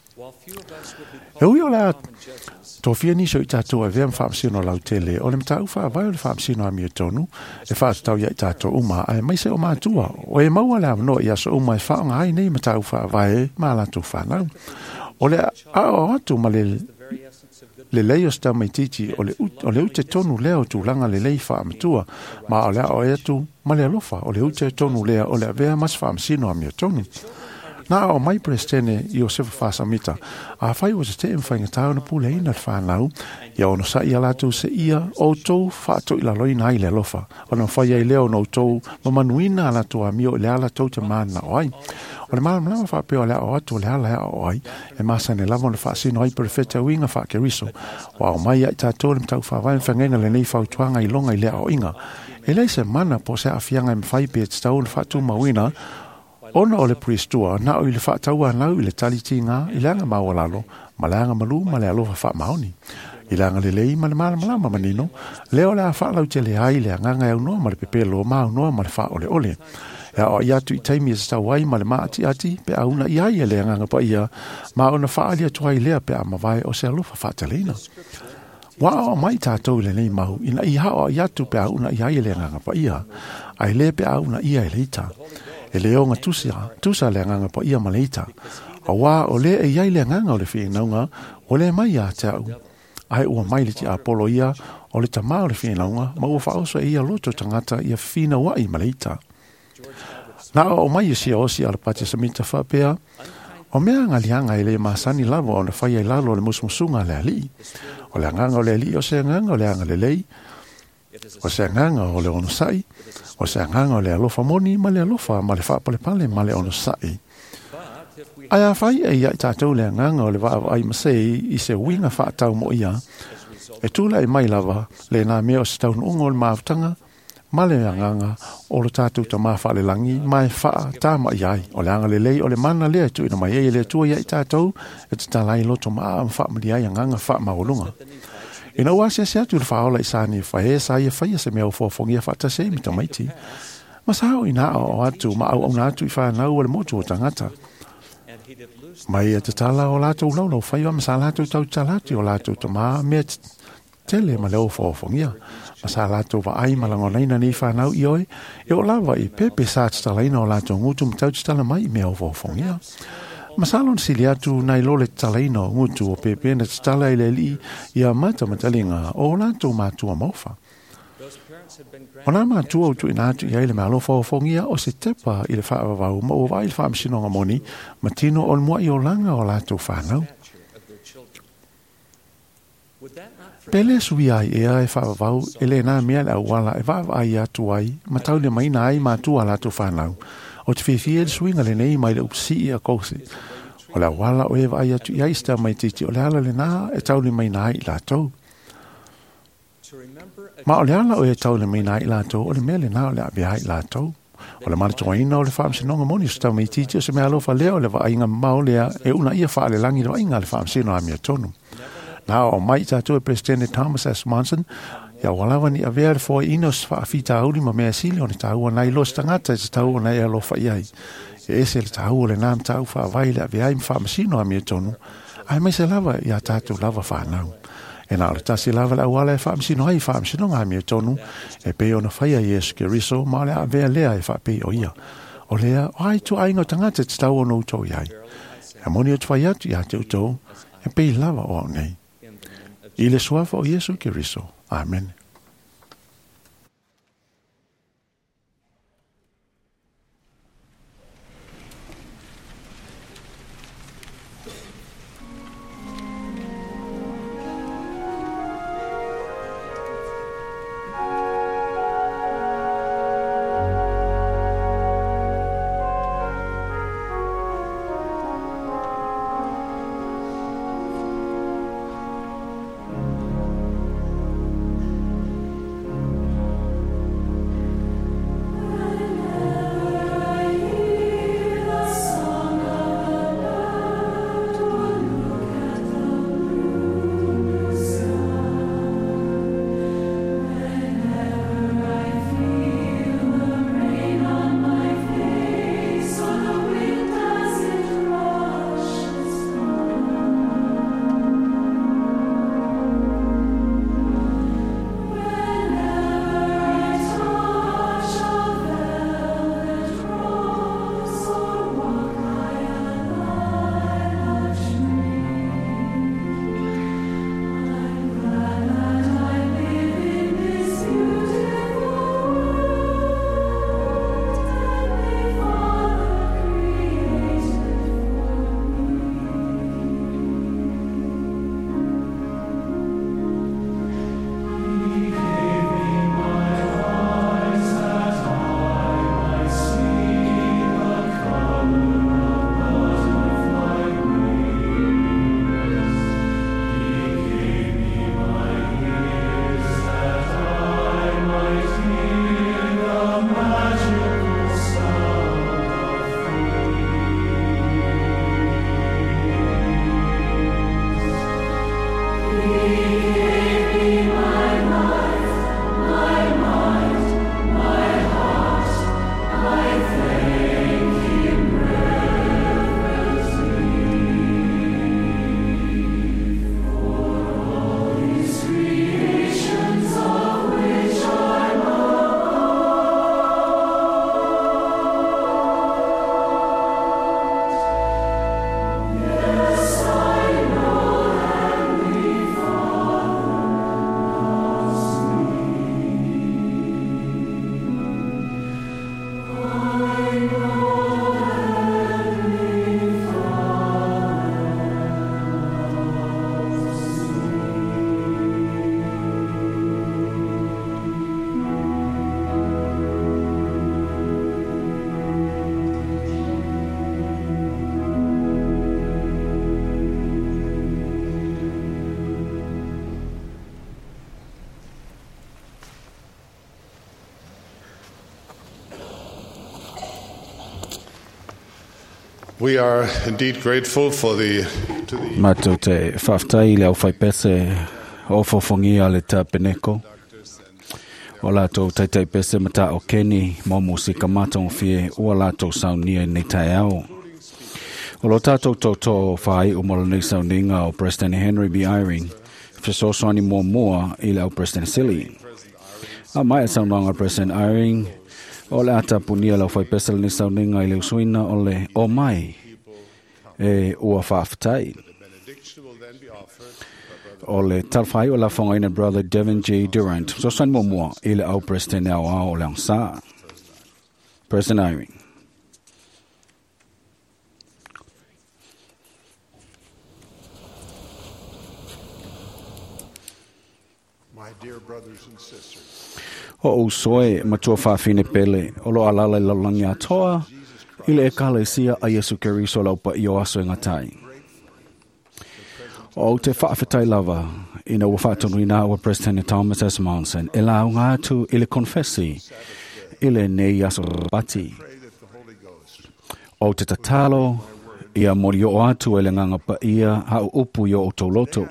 E ui o le a tofia ni so i tātou e vea mwhaamsino lau tele, o le mta uwha vai o le whaamsino a mia tonu, e whaatau ia i tātou uma, a e maise o mātua, o e maua le amno i aso uma e whaonga hai nei mta uwha vai mā lātou whanau. O le a o atu ma le le lei o sta mai titi, o le, o le ute tonu lea o tūlanga le lei whaamatua, ma o le a o e atu ma le alofa, o le ute tonu lea o le a vea mas whaamsino a mia tonu. Na o mai prestene i o sefa whaasamita, a whai o se te mwhainga tau na pule ina whanau, ia ono sa ia lātou se ia o tau whaatou ila loina ai le lofa, o na whai ai leo no tau mamanuina ala tua mio le ala tau te mana o ai. O le maa mlama whapeo le o atu le ala o ai, e masa ne lava na whaasino ai perfeta winga whaake riso, wa o mai ai tātou le mtau whawai whangenga le nei whautuanga i longa i le o inga. E lei se mana po se awhianga i mwhai pe te tau na whaatu mawina, ona o le pristua, na o i le whaataua nau i le taliti ngā, i leanga mawalalo, ma leanga malu, ma le alofa wha maoni. I leanga le lei, ma le mala malama manino, leo le a whaalau te le hai, le anganga e unoa, ma le pepelo, ma unoa, ma le wha ole ole. Ea o i atu i taimi e sa wai, ma le maati ati, pe a una i ai e le anganga pa ia, ma ona wha alia tuai lea pe a mawai o se alofa whaataleina. Wa o mai tātou le nei mahu, ina i hao i atu pe a una i ai e le anganga pa ia, ai le pe a una ia e leita. E leo nga tusia, tusa le nganga pa ia maleita. A wā o le e iai le nganga o le whinaunga, o le mai a te au. Ai ua mai le ti Apollo ia, o le tamā o le whinaunga, ma ua whaosa ia loto tangata ia whina wa i maleita. Na o mai e sia osi ala pati samita whapea, o mea ngalianga e le masani lavo o na whai ai lalo o le musmusunga le ali. O le nganga o le ali o se nganga o le anga le lei, o se nganga o le onosai, o se nganga o le alofa moni, ma le alofa, ma le whaapale pale, ma le onosai. Ai a whai e ia i tātou le nganga o le waa ai masei i se winga whaatau mo ia, e tūla e mai lava le nā mea o se taunu ungo le maafutanga, ma le nganga o le tātou ta maa whaale langi, mai whaa tā ma iai, o le anga le lei, o le mana lea tu ina mai e le tua ia i tātou, e te talai loto maa am wha mali ai nganga wha maolunga. Ina ua se se atu le whaola i sāni whae sa ia whaia se mea o whafongia whaata se mita maiti. Ma sao ina o atu ma au au nātu i whanau o le motu o tangata. Mai e te tala o lātou laulau whaia ma sa lātou tau talati o lātou ta maa mea tele ma leo whafongia. Ma sa lātou wa ai malangonaina ni whanau i oe, e o lawa i pepe sa tatalaina o lātou ngutu ma tau tatala mai mea o whafongia. Masalon sili atu nai lole talaino ngutu o pepe na tala ile li ia mata matalinga o lanto matua mofa. Ona matua utu inatu ia ile malofa o fongia o se tepa ile wha wau ma o vai wha msinonga moni matino o mua i o langa o lato whanau. Pele sui ai ea e wha wau ele na mea la wala e wha ai atu ai matau le maina ai matua lato whanau. O te whiwhia swinga le nei mai le upsi a kose. O la wala o ewa ai atu i aista mai titi o le ala le nā e tauli mai nā i la tau. Ma o le ala o e tau le mina i lātou, o le mele na o le abia i lātou. O le mana toa ina o le whaamsinonga moni, so tau mei titi o se mea alofa leo, le wa inga maolea e una ia wha le langi le wa inga le whaamsino a mia tonu. Na o mai tātou e Presidente Thomas S. Monson, ia walawa ni avea le fo inos wha afi tāuri ma mea sili o ni tāua nai los tangata, se tāua nai alofa iai. E ese le tāua le nām tāu wha avai le avea i whaamsino a mia tonu, ai mai se lava ia tātou lava whanau. E nā le tasi lava le awala e whaamsino ai whaamsino ngā mea tonu, e pe ona whaia Yesu Keriso, ma le avea lea e whape o ia. O lea, o ai tu aingo tangata te tau ono utou iai. E moni o tuwai atu ia te utou, e pe lava o au nei. I le suafa o Yesu Keriso. Amen. We are indeed grateful for the to the Matou te whaftai le au whai pese o fofongia le ta peneko. O lātou taitai pese mata o Kenny mo musika matong fie o lātou saunia nei tai au. O lo tātou tōtō whai o mola nei sauninga o Preston Henry B. Eyring, whesoswani mō mua i le au Preston Silly. A mai a saunanga Preston Eyring, o le ata punia lau whai pesel ni sauninga i le usuina o le o mai e ua whaftai. O le talwhai o la whangaina brother Devin G. Durant, so san mo mua i le au Preston au au o le angsa. Preston Eyring. my dear brothers and sisters. O usoe matua whawhine pele, o lo alala i lalangi atoa, i le ekale sia a Yesu Keriso lau pa i o aso ingatai. O te whaafetai lava, ina ua whaatonuina ua President Thomas S. Monson, e la unga atu ile confessi, ile nei aso pati. O te tatalo, ia mori o atu ele nganga pa ia hau upu yo o tauloto.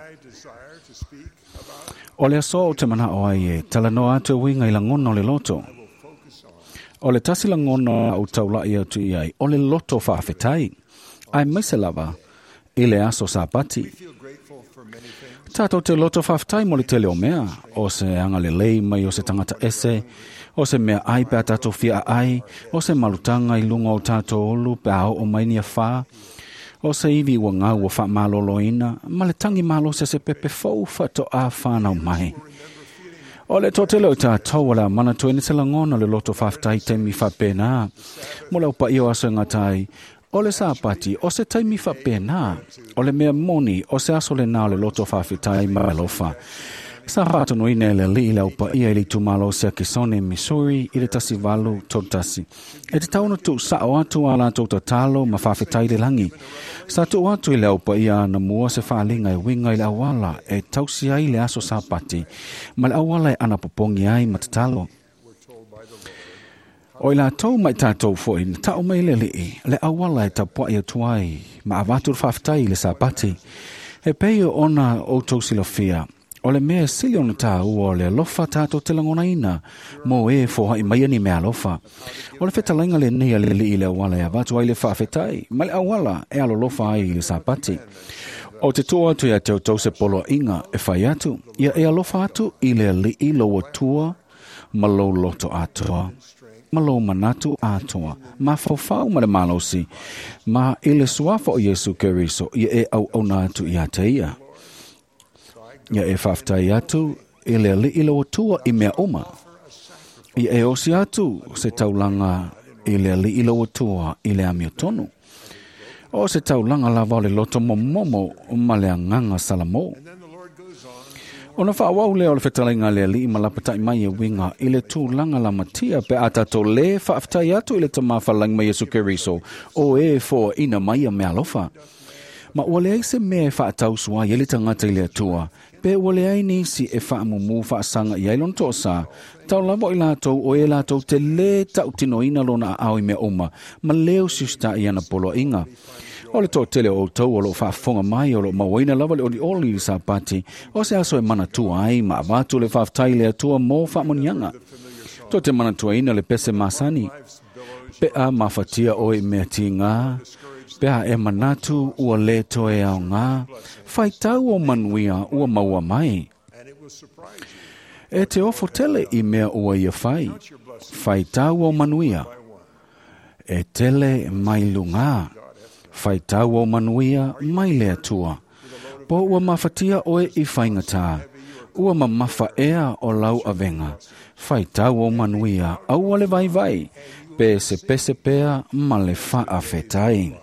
O le aso o te mana o aie, tala no atu winga ila ngono le loto. O le tasi la ngono au taula ia tu iai, o le loto whaafetai. Ai maise lava, ile aso sa pati. Tato te loto whaafetai mo le tele o mea, o se anga le lei mai o se tangata ese, o se mea ai pēa tato fia ai, o se malutanga i lunga o tato olu pēa o mainia wha, o se iwi ua ngau o wha malolo ina, ma le tangi malo se se pepe fau whato a whanau mai. O le tōtele o tātou wala mana tu ene se langona le loto whaafetai te mi whapena, mo le upa io aso ngatai, o le sāpati, o se taimi whapena, o le mea moni, o se aso le nao le loto whaafetai malofa. Sa rato no ine le li la upa ia ili tumalo se Kisone, Missouri, i le tasi walu tōtasi. E te tauna tu sa o atu ala tōta talo ma whaafetai le langi. Sa tu atu i le upa ia na mua se whaalinga e winga i le awala e tausi ai le aso sāpati, ma le awala e ana popongi ai ma te talo. O i la tau mai tātou fwoi, na tau mai le lii, le awala e ta pua i atuai, ma avatur whaafetai le sāpati. He peio ona o tau silofia, o le mea sili ona tā ua o le alofa tātou te langona ina, mo e fōha i mai ani mea alofa. O le whetalainga le nea le lii le awala e avatu ai le whaafetai, ma le awala e alolofa ai le sāpati. O te tua atu ia tau tau se polo inga e whai atu, ia e alofa atu i le lii loa tua, ma lo loto atua. Malo manatu atua, ma fofau ma le malosi, ma ile suafa o Yesu Keriso, ia e au au na atu ia te ia. Ia e whaftai atu, ile li ilo atua i mea oma. Ia e osi atu, se taulanga ile li ilo atua i le amio tonu. O se taulanga lava le loto momomo ma le anganga salamo. Ona whaawau leo le whetalainga lea li ima lapatai mai e winga i le tūlanga la matia pe atato le whaaftai atu i le tamawhalang mai Yesu Keriso o e fo ina mai a mea lofa. Ma ua lea se mea e whaatau sua i le tangata i le atua, pe ua lea nisi e whaamumu whaasanga i ailon tosa, tau lavo i lātou o e lātou te le tau tino ina lona a au i mea oma, ma leo sista i ana polo inga. O le tō tele o tau o lo whaafonga mai o lo mawaina lava le o li oli i sāpati, o se aso e mana tua ai ma avatu le whaaftai le atua mō whaamonianga. Tō te mana tua ina le pese masani. Pe a mawhatia o e mea ti ngā, pe a e manatu ua le toe au ngā, whai tau o manuia ua maua mai. E te ofo tele i mea ua ia whai, whai tau o manuia, e tele mai lunga. Whai tau o manuia mai le atua. Po ua mawhatia oe i whaingatā. Ua mamafa ea o lau avenga. Whai tau o manuia au ale vai vai. Pe se pese pea ma le whaafetai.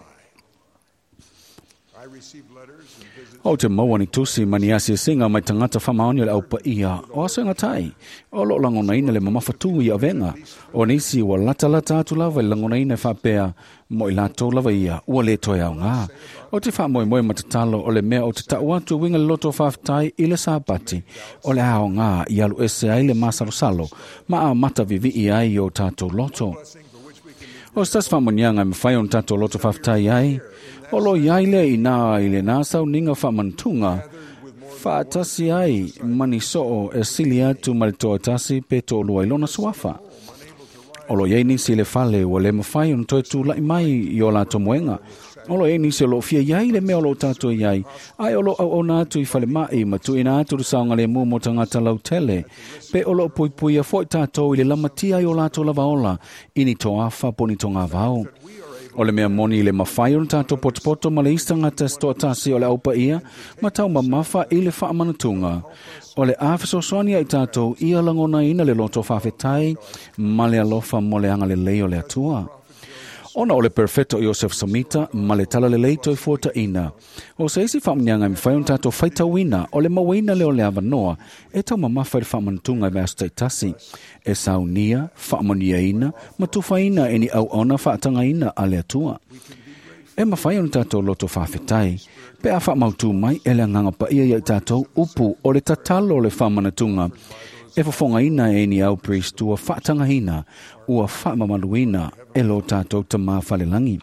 O te mawani tusi mani asi singa mai tangata whamaoni le aupa ia. O aso ngatai. O lo langona ina le mamawhatu i avenga. O nisi ua lata lata atu lava i langona ina whapea mo i lato lava ia. Ua le toi au ngā. O te wha moe moe matatalo o le mea o te tau atu winga le loto whaftai i le sāpati. O le au ngā i alu ese ai le masarosalo. Ma a mata vivi i ai o tato loto. O stas whamonianga me whai on tato loto whaftai ai. O lo iaile i nā i le nāsau ninga whamantunga, whaatasi ai mani soo e sili atu ma le toa tasi pe to lua ilona suafa. O lo iei si le fale o le mawhai on toi tu lai mai i o la tomoenga. O lo iei si lo fia iai le mea o lo tato iai. Ai o lo au o nātu i fale mai ma tu ina atu rusaunga le mu mo tangata lau tele. Pe o lo pui pui a foi tato i le lamatia i o la to lava ola. Ini toa fa poni tonga vau. O le mea moni i le mawhai on tātou potopoto ma le istanga te stoa tasi o le aupa ia, ma tau ma mawha i le whaamanatunga. O le awhiso soania i tātou ia langona ina le loto whawhetai, ma le alofa mo le anga le leo le atua. Ona o le perfecto Joseph Somita, ma le tala le leito i fuata ina. O se isi whaamnianga i mwhai on tātou whaita wina, o le mawina leo le awanoa, e tau ma mawhai le whaamantunga i vēstai tasi. E saunia, whaamania ina, ma tuwhaina e ni au ona whaatanga ina a le atua. E mawhai on tātou loto whawhetai, Pe a whamautu mai e le nganga pa ia ia tātou upu o le tatalo o le whamanatunga. E whafonga ina e ni au priest ua whaatanga hina ua whamamaluina e lo tātou ta maa whalelangi.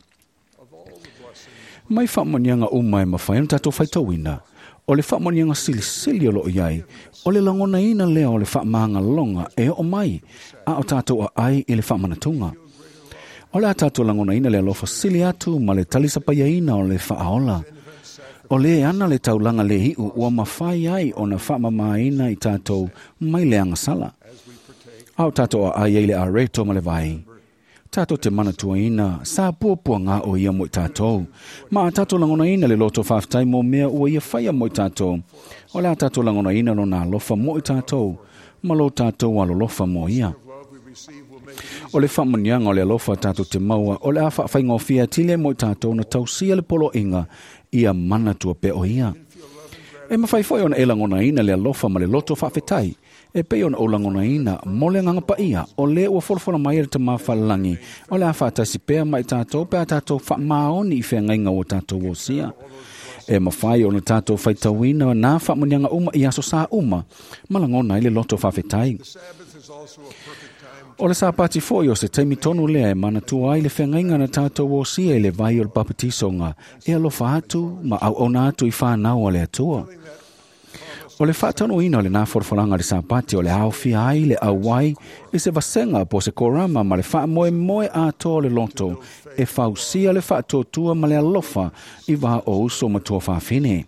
Mai whamonianga umai mawhai an tātou whaitawina. O le whamonianga sili sili o lo iai. O le langona ina lea o le whamanga longa e o mai. A o tātou a ai i le whamanatunga. O le a tātou langona ina lea lofa sili atu ma le talisapaya ina o le whaaola. O le ana le taulanga le hiu ua mawhai ai o na whamamaina i tātou mai le angasala. A o tātou a ai e le a reto ma le vai. Tātou te manatua ina, sa puapua ngā o ia mo i tātou. Ma a tātou langona ina le loto whaftai mo mea ua ia whaia mo i tātou. O le a tātou langona ina lo nā lofa mo i tātou, ma lo tātou alo lofa mo ia. O le whamanianga o le alofa tātou te maua, o le a whawhai ngofia tile mo i tātou na tausia le polo inga, ia manatua pe o ia. E mawhai foi ona e langona ina le alofa ma le loto whawhetai. E pe ona o langona ina, mo le nganga pa ia, o le ua wholwhola mai e te mawhalangi, o le a whaatasi pea mai tātou, pe a tātou whamaoni i whea ngainga o tātou o sia. E mawhai ona tātou whaitawina nā whamanianga uma i aso sā uma, malangona i le loto whawhetai. O le sāpati foi o se teimi tonu lea e mana tua ai le whengainga na tātou o sia i le vai o le papatisonga, e alofa atu, ma au au atu i whanau o le atua. O le whatano ina o le nāwhorwharanga le sāpati o le awhia ai le awai, e se vasenga po se korama ma le wha moe moe ato le loto, e whausia le whaatotua ma le alofa i wā o uso matua whawhine.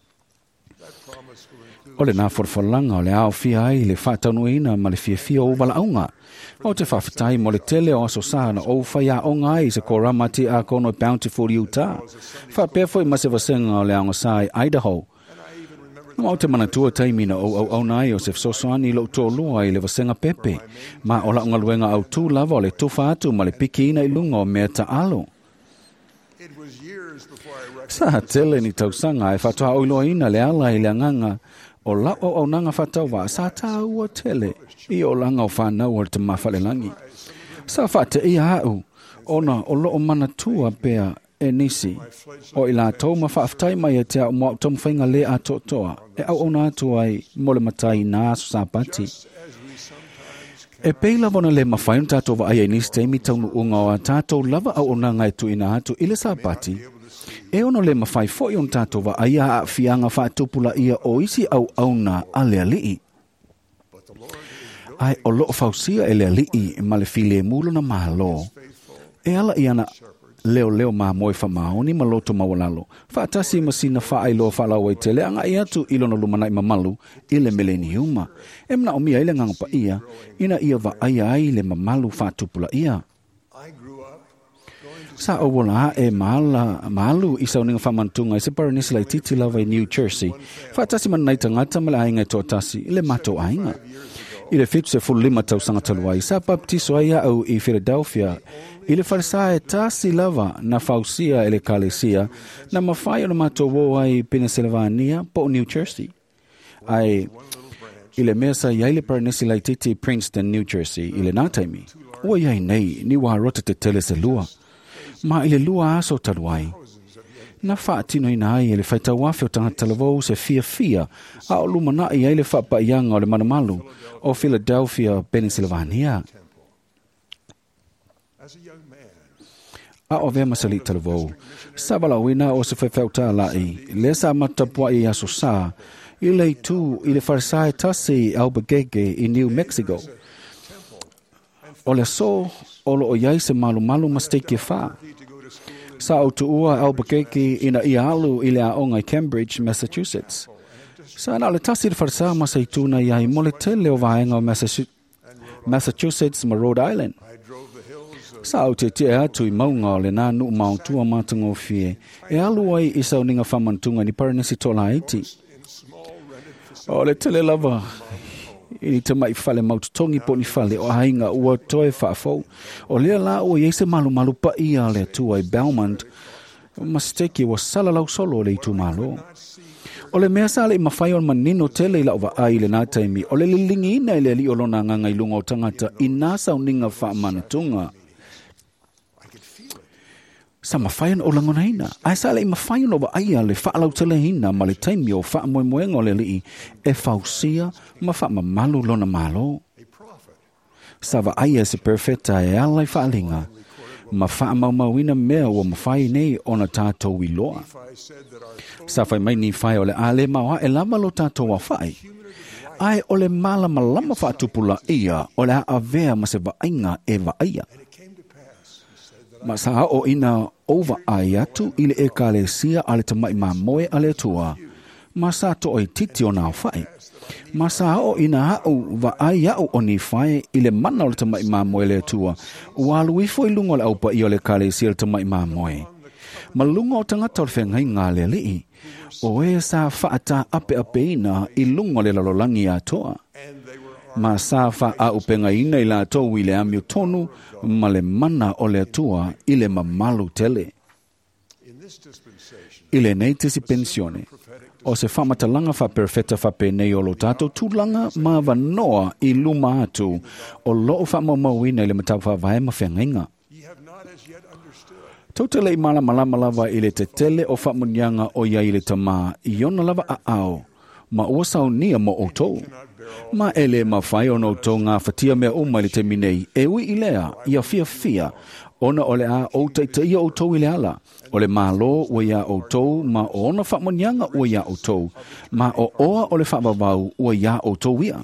O le nāwhorwharanga o le awhia ai le whatano ina ma le whiawhia o wala aunga. O te whawhitai mo le tele o aso sāna o whaia o ngai se korama ti a kono Bountiful Utah. Whapea foi ma se vasenga o le aunga sai Idaho. Ma o te manatua taimina o au au nai o se fsosoani lo tō lua i le vasenga pepe. Ma o la unga luenga au tū lava o le tufa atu ma le piki ina i lunga o mea ta alo. Sa tele ni tausanga e whatoa o iloa ina le ala i le anganga. O la o au nanga whatau wa sa tā ua tele i o langa o whanau o te mawhale langi. Sa whate i au, ona o lo o manatua pea e nisi. O i la tau ma whaaftai mai e te au mua tomu whainga le a totoa, e au ona atu ai mole matai nā su sāpati. E pei lava na le mawhainu tātou wa ai e nisi teimi taunu unga o a tātou lava au ona ngai tu ina atu i le sāpati. E ono le mawhai foi on tātou wa ai a fianga whaatupula ia o isi au auna a lea lii. Ai o loo whausia e lea lii ma le file mulo na mahalo. E ala iana leo leo ma moe whamaoni ma loto mawalalo. Whaatasi masina whaai loa whalau ai tele anga i atu ilo na lumana i mamalu i le mileniuma. E mna o mia i le ngangapa ia, ina ia wa ai ai le mamalu whaatupula ia. Sa o wala e maala, maalu i sauninga whamantunga i se paranisi lai titi lava i New Jersey. Whaatasi man nai tangata ma le ainga i tōtasi i le mato ainga. I le fitu se fulu lima tau sanga taluai. Sa baptiso ai au i Philadelphia. I le farisa e tasi lava na fausia e le kalesia na mawhai o na mato wo ai Pennsylvania po New Jersey. Ai i le mesa i le paranisi lai titi Princeton, New Jersey i le nātaimi. Ua iai nei ni wā rota te tele se lua. Ma ile lua aso taluai. Na whaatino ina ai ele whaita wafi o tanga talavou se fia fia a o lumana i ele whapa ianga o le manamalu o Philadelphia, Pennsylvania. A o vea masali talavou. Sabala wina o se whewhauta lai. Le sa matapua i aso sa. I le tu i le farisai tasi Albuquerque i New Mexico. O le so o lo o iai se malu malu mastake wha. Sa o tu ua Albuquerque ina i alu i le aonga i Cambridge, Massachusetts. Sa na le tasi le farsa masaituna iai mo le tele o vaenga o Massachusetts ma Rhode Island. Sa o te te atu i maunga o le nā nu mauntua mātungo fie. E alu ai i sauninga whamantunga ni paranisi tola iti. O le tele lava i te mai whale maututongi po ni whale o hainga ua toe whaafou. O lea la ua iese malu malu pa ia le tua i Belmont. Masteki wa salalau solo le i tu malo. O le mea sale i mawhai on manino tele i lauwa ai le nā taimi. O le lilingi ina i le li o lona nganga i lunga o tangata i nā sauninga wha manatunga. Sa mawhai o langona hina. Ai sa le mawhai o wa aia le whaalau tele hina ma le taimi o wha moe moenga o le li e whausia ma wha ma malu lona malo. Sa wa aia se perfecta e alai whaalinga ma wha mau mauina mea o mawhai nei o na tātou i loa. Sa whai mai ni whai o le ale maua e lama lo tātou wa whai. Ai o le mala malama whaatupula ia o le a vea ma se wa ainga e wa aia. Ma sa o ina over ai atu ile e ka le sia ale tamai ma moe ale tua. Ma sa to oi titi o na whai. Ma sa o ina au wa ai au o ni whai ile mana o le tamai ma moe le tua. Ua lui foi lungo le aupa i o le ka le sia le tamai ma moe. Ma lungo o tangata o le whengai ngā le li. O e sa whaata ape ape ina i lungo le lalolangi a toa. Ma sa wha a upenga ina i la tau i le amio tonu ma le mana o le atua i le mamalu tele. I le nei tisi pensione, o se whamatalanga wha perfecta wha penei o lo tātou tūlanga ma wanoa i luma atu o loo wha maumauina i le matau wha vae ma whengainga. Tautele i mala malama lava i le te tele o wha munianga o ia i le tamā i ona lava a ao, ma ua sau nia mo o tou. Ma ele ma whai o no tō ngā whatia mea uma i le te minei, e ui i lea, ia fia fia, ona o le a o teitai o tau i le ala, o le mālo ua ia o tau, ma o ona whamonianga ua ia o tau, ma o oa o le whamavau ua ia o tau ia.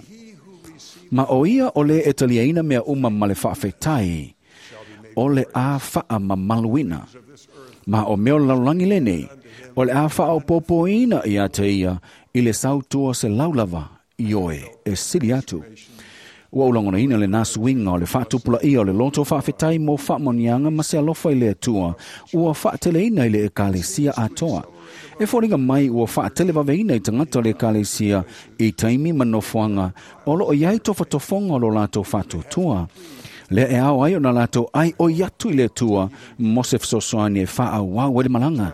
Ma o ia o le etaliaina mea uma ma le whaafetai, o le a wha ma maluina, ma o meo laulangi le nei, o le a wha o popoina i a te ia, i le sautua se laulava, ioe, e sili atu. Ua ulangona ina le nasu winga o le whaatupula ia o le loto whaafetai mo whaamonianga ma se alofa i le atua, ua whaatele ina i le e kālesia atoa. E whoringa mai ua whaatele waweina i tangata le kālesia i taimi manofuanga, o lo o iai tofa tofonga o lo lato whaatutua. Le e au ai o na lato ai o iatu i le tua, mo se fsosoani e wha au wale malanga.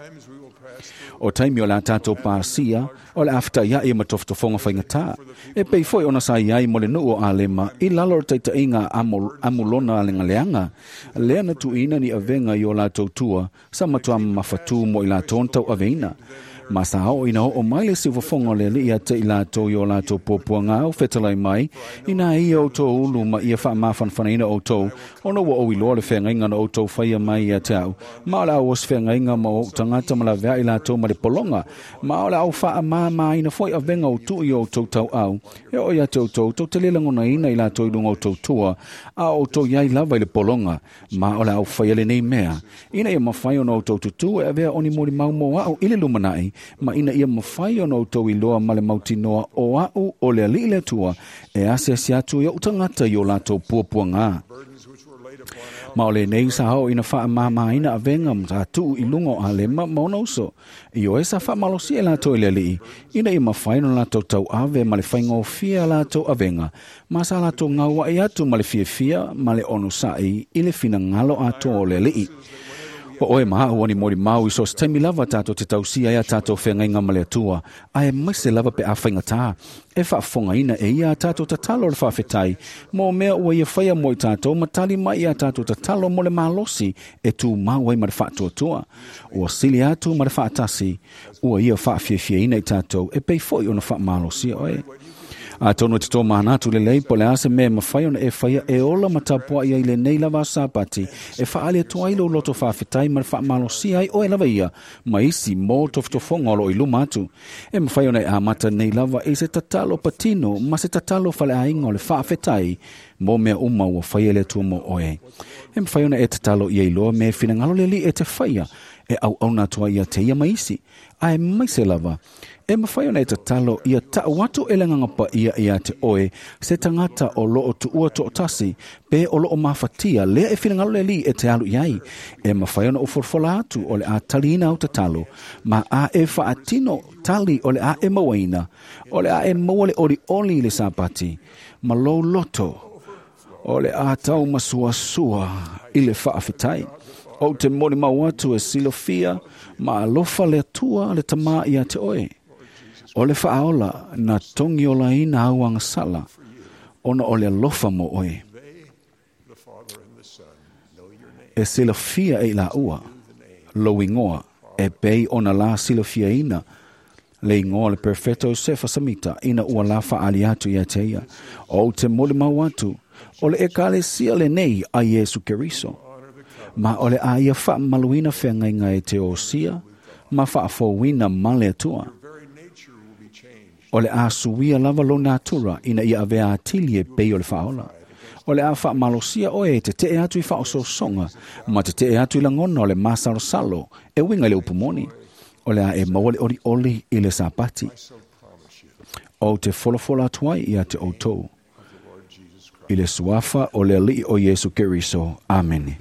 O taimi o la tātou pāsia, o le afta ia i matoftofonga whaingata. E pei foi ona sa iai mo le nuu o alema, i lalo taita inga amulona alenga leanga. Lea na tu ina ni avenga i o la tua, sa matua mawhatu mo i la tontau aveina. Ma sa hao ina o mai le siwafonga le li ia te i la tau i o la tau popua ngā o whetalai mai, ina i o tau ulu ma ia wha mawhanwhana ina o tau, ono wa o i loa le whengainga na o tau whaia mai ia te au, ma o la o os whengainga ma o tangata ma la vea i la tau ma le polonga, ma o la au wha a maa maa ina fwoi a venga o tu i o tau tau au, e o ia tau tau, tau te lelangona ina i la tau i lunga o tau tua, a o tau iai lava i le polonga, ma o la au whaia le nei mea, ina ia mawhai o na o tau tutu e a vea oni mori mau mo au ili lumanai, ma ina ia mawhai o nou tau i loa ma le mauti noa o au o le ali le tua e ase si atu i o utangata i o lato puapua ngā. Ma o le nei sa hao ina wha mama ina a venga mta tu i lungo a le ma mauna uso. I o esa wha malosi e lato i le li, ina i mawhai no lato tau ave ma le whaingo fia lato a venga, ma sa lato ngaua i atu ma le fia fia ma le onu sai i le fina ngalo ato o le li. O oe maha wani mori mau i sos taimi lava tato te tausia ea tato whengai ngamale atua, a e maise lava pe a whainga tā. E wha fonga ina e ia tato ta talo le whawhetai, mo mea ua ia whaia mo i tato, matali mai ia tato ta talo mo le malosi, e tu mau ai ma le whaatua tua. Ua sili atu ma le whaatasi, ua ia whaafia ina i tato, e pei foi ona wha malosi oe. A tono te tō mahanatu le lei po le ase mea mawhai ona e whaia e ola matapua ia i le nei lava sāpati e whaale atua ilo loto whawhetai ma le whaamalosi ai o e lava ia ma isi mō toftofonga olo i luma atu. E mawhai ona e amata nei lava e se tatalo patino ma se tatalo whale ainga o le whawhetai mo mea uma ua whaia le atua mo oe. E mawhai ona e tatalo ia iloa me fina ngalo le li e te whaia e au au natua ia te ia ma isi. A e maise lava. E mawhai ona e ta talo ia ta watu e langangapa ia ia te oe se tangata o loo tu ua to tasi pe o loo mawhatia lea e whina ngalo le li e te alu iai. E mawhai ona o forfola atu o le a talina au te talo ma a e whaatino tali o le a e mawaina o le a e mawale ori oli le sapati ma lo loto o le a tau masua sua i le whaafetai. O te mori mawatu e silofia ma alofa le atua le tama ia te oe. O le whaaola na tongi o la ina auanga sala, ona o le alofa mo oe. E sila fia e la ua, lo ingoa e pei ona la silofia ina le ingoa le perfetto Josefa Samita ina ua la faali atu ia teia o te mole mau atu o le ekalesia le nei a Yesu Keriso ma o le a ia fa maluina whenga e te osia ma fa fowina male atua o le a suia lava lo natura ina ia avea atilie pei o le faola o le a fa malosia o e te te e atu i fa o so songa ma te te e atu i langona o le masalo salo e winga le upumoni o le a e mawale ori oli i le sapati o te folofola tuai i a te outou i le suafa o le li o Yesu Keriso. Amen.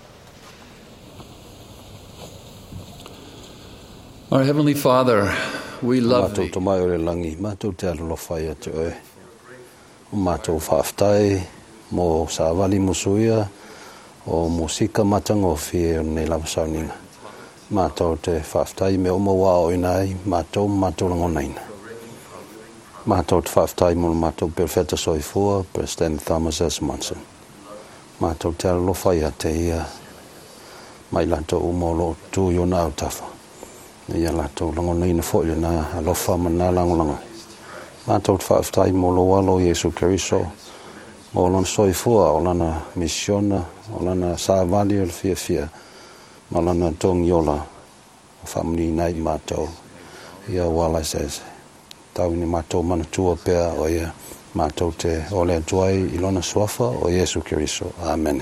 Our Heavenly Father, we love thee. Mātou mai o le langi, mātou te alolofa ia te oe. Mātou whaaftai, mō sāwali musuia, o musika matangofi e nei lava sauninga. Mātou te whaaftai me oma wā o inai, mātou mātou langonaina. Mātou te whaaftai mo mātou Perfetta Soifua, President Thomas S. Monson. Mātou te alolofa ia te ia, mai lato umolo tu yo na tafa. Ia lato langonaina fo ia na alofa mana langolanga. Mātou te whaaftai mo lo walo Yesu Keriso, o lana soifua, o lana misiona, o lana sāwali o le fia fia, ma lana tongi ola, o whamni nei mātou. Ia wala says, tau ni mātou manatua pēr o ia mātou te ole atuai i lona suafa o Yesu Keriso. Amen.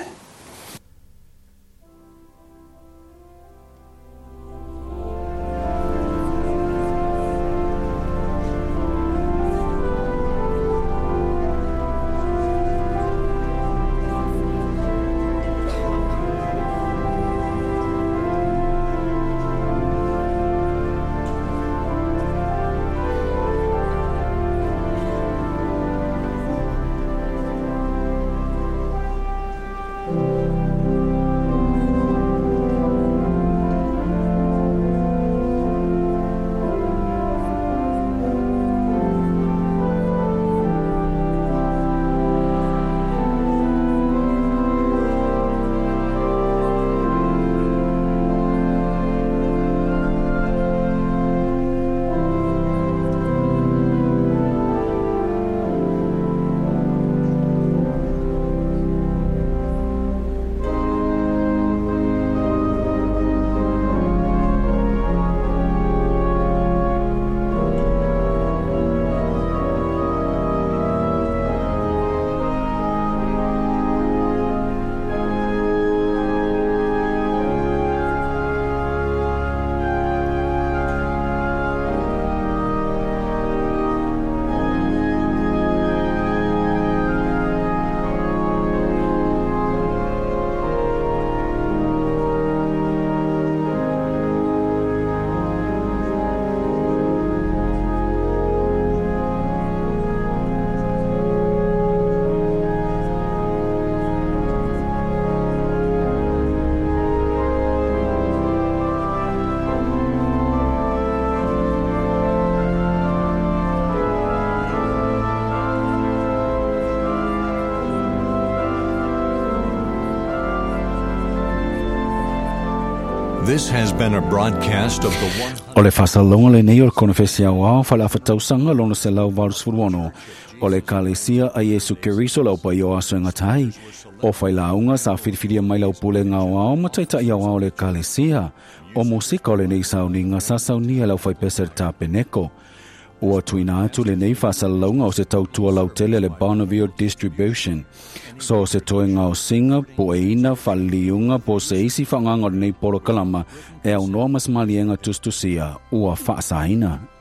This has been a broadcast of the one. O le whasalonga le nei o le konefesia wao whala whatausanga lona se lau varus furuono. O le kalesia a Yesu Keriso lau pa io aso ngatai. O whailaunga sa whiriwhiria mai lau pule ngā wao mataita ia wao le kalesia. O musika o le nei sauninga sa saunia lau whaipeser tāpeneko. Ua tuina atu le nei whasalonga o se tautua lau tele le Bonneville Distribution. So se toe ngā o singa, po e ina, whaliunga, po se isi whanganga o nei poro kalama, e au noa mas malienga tustusia, ua whaasaina.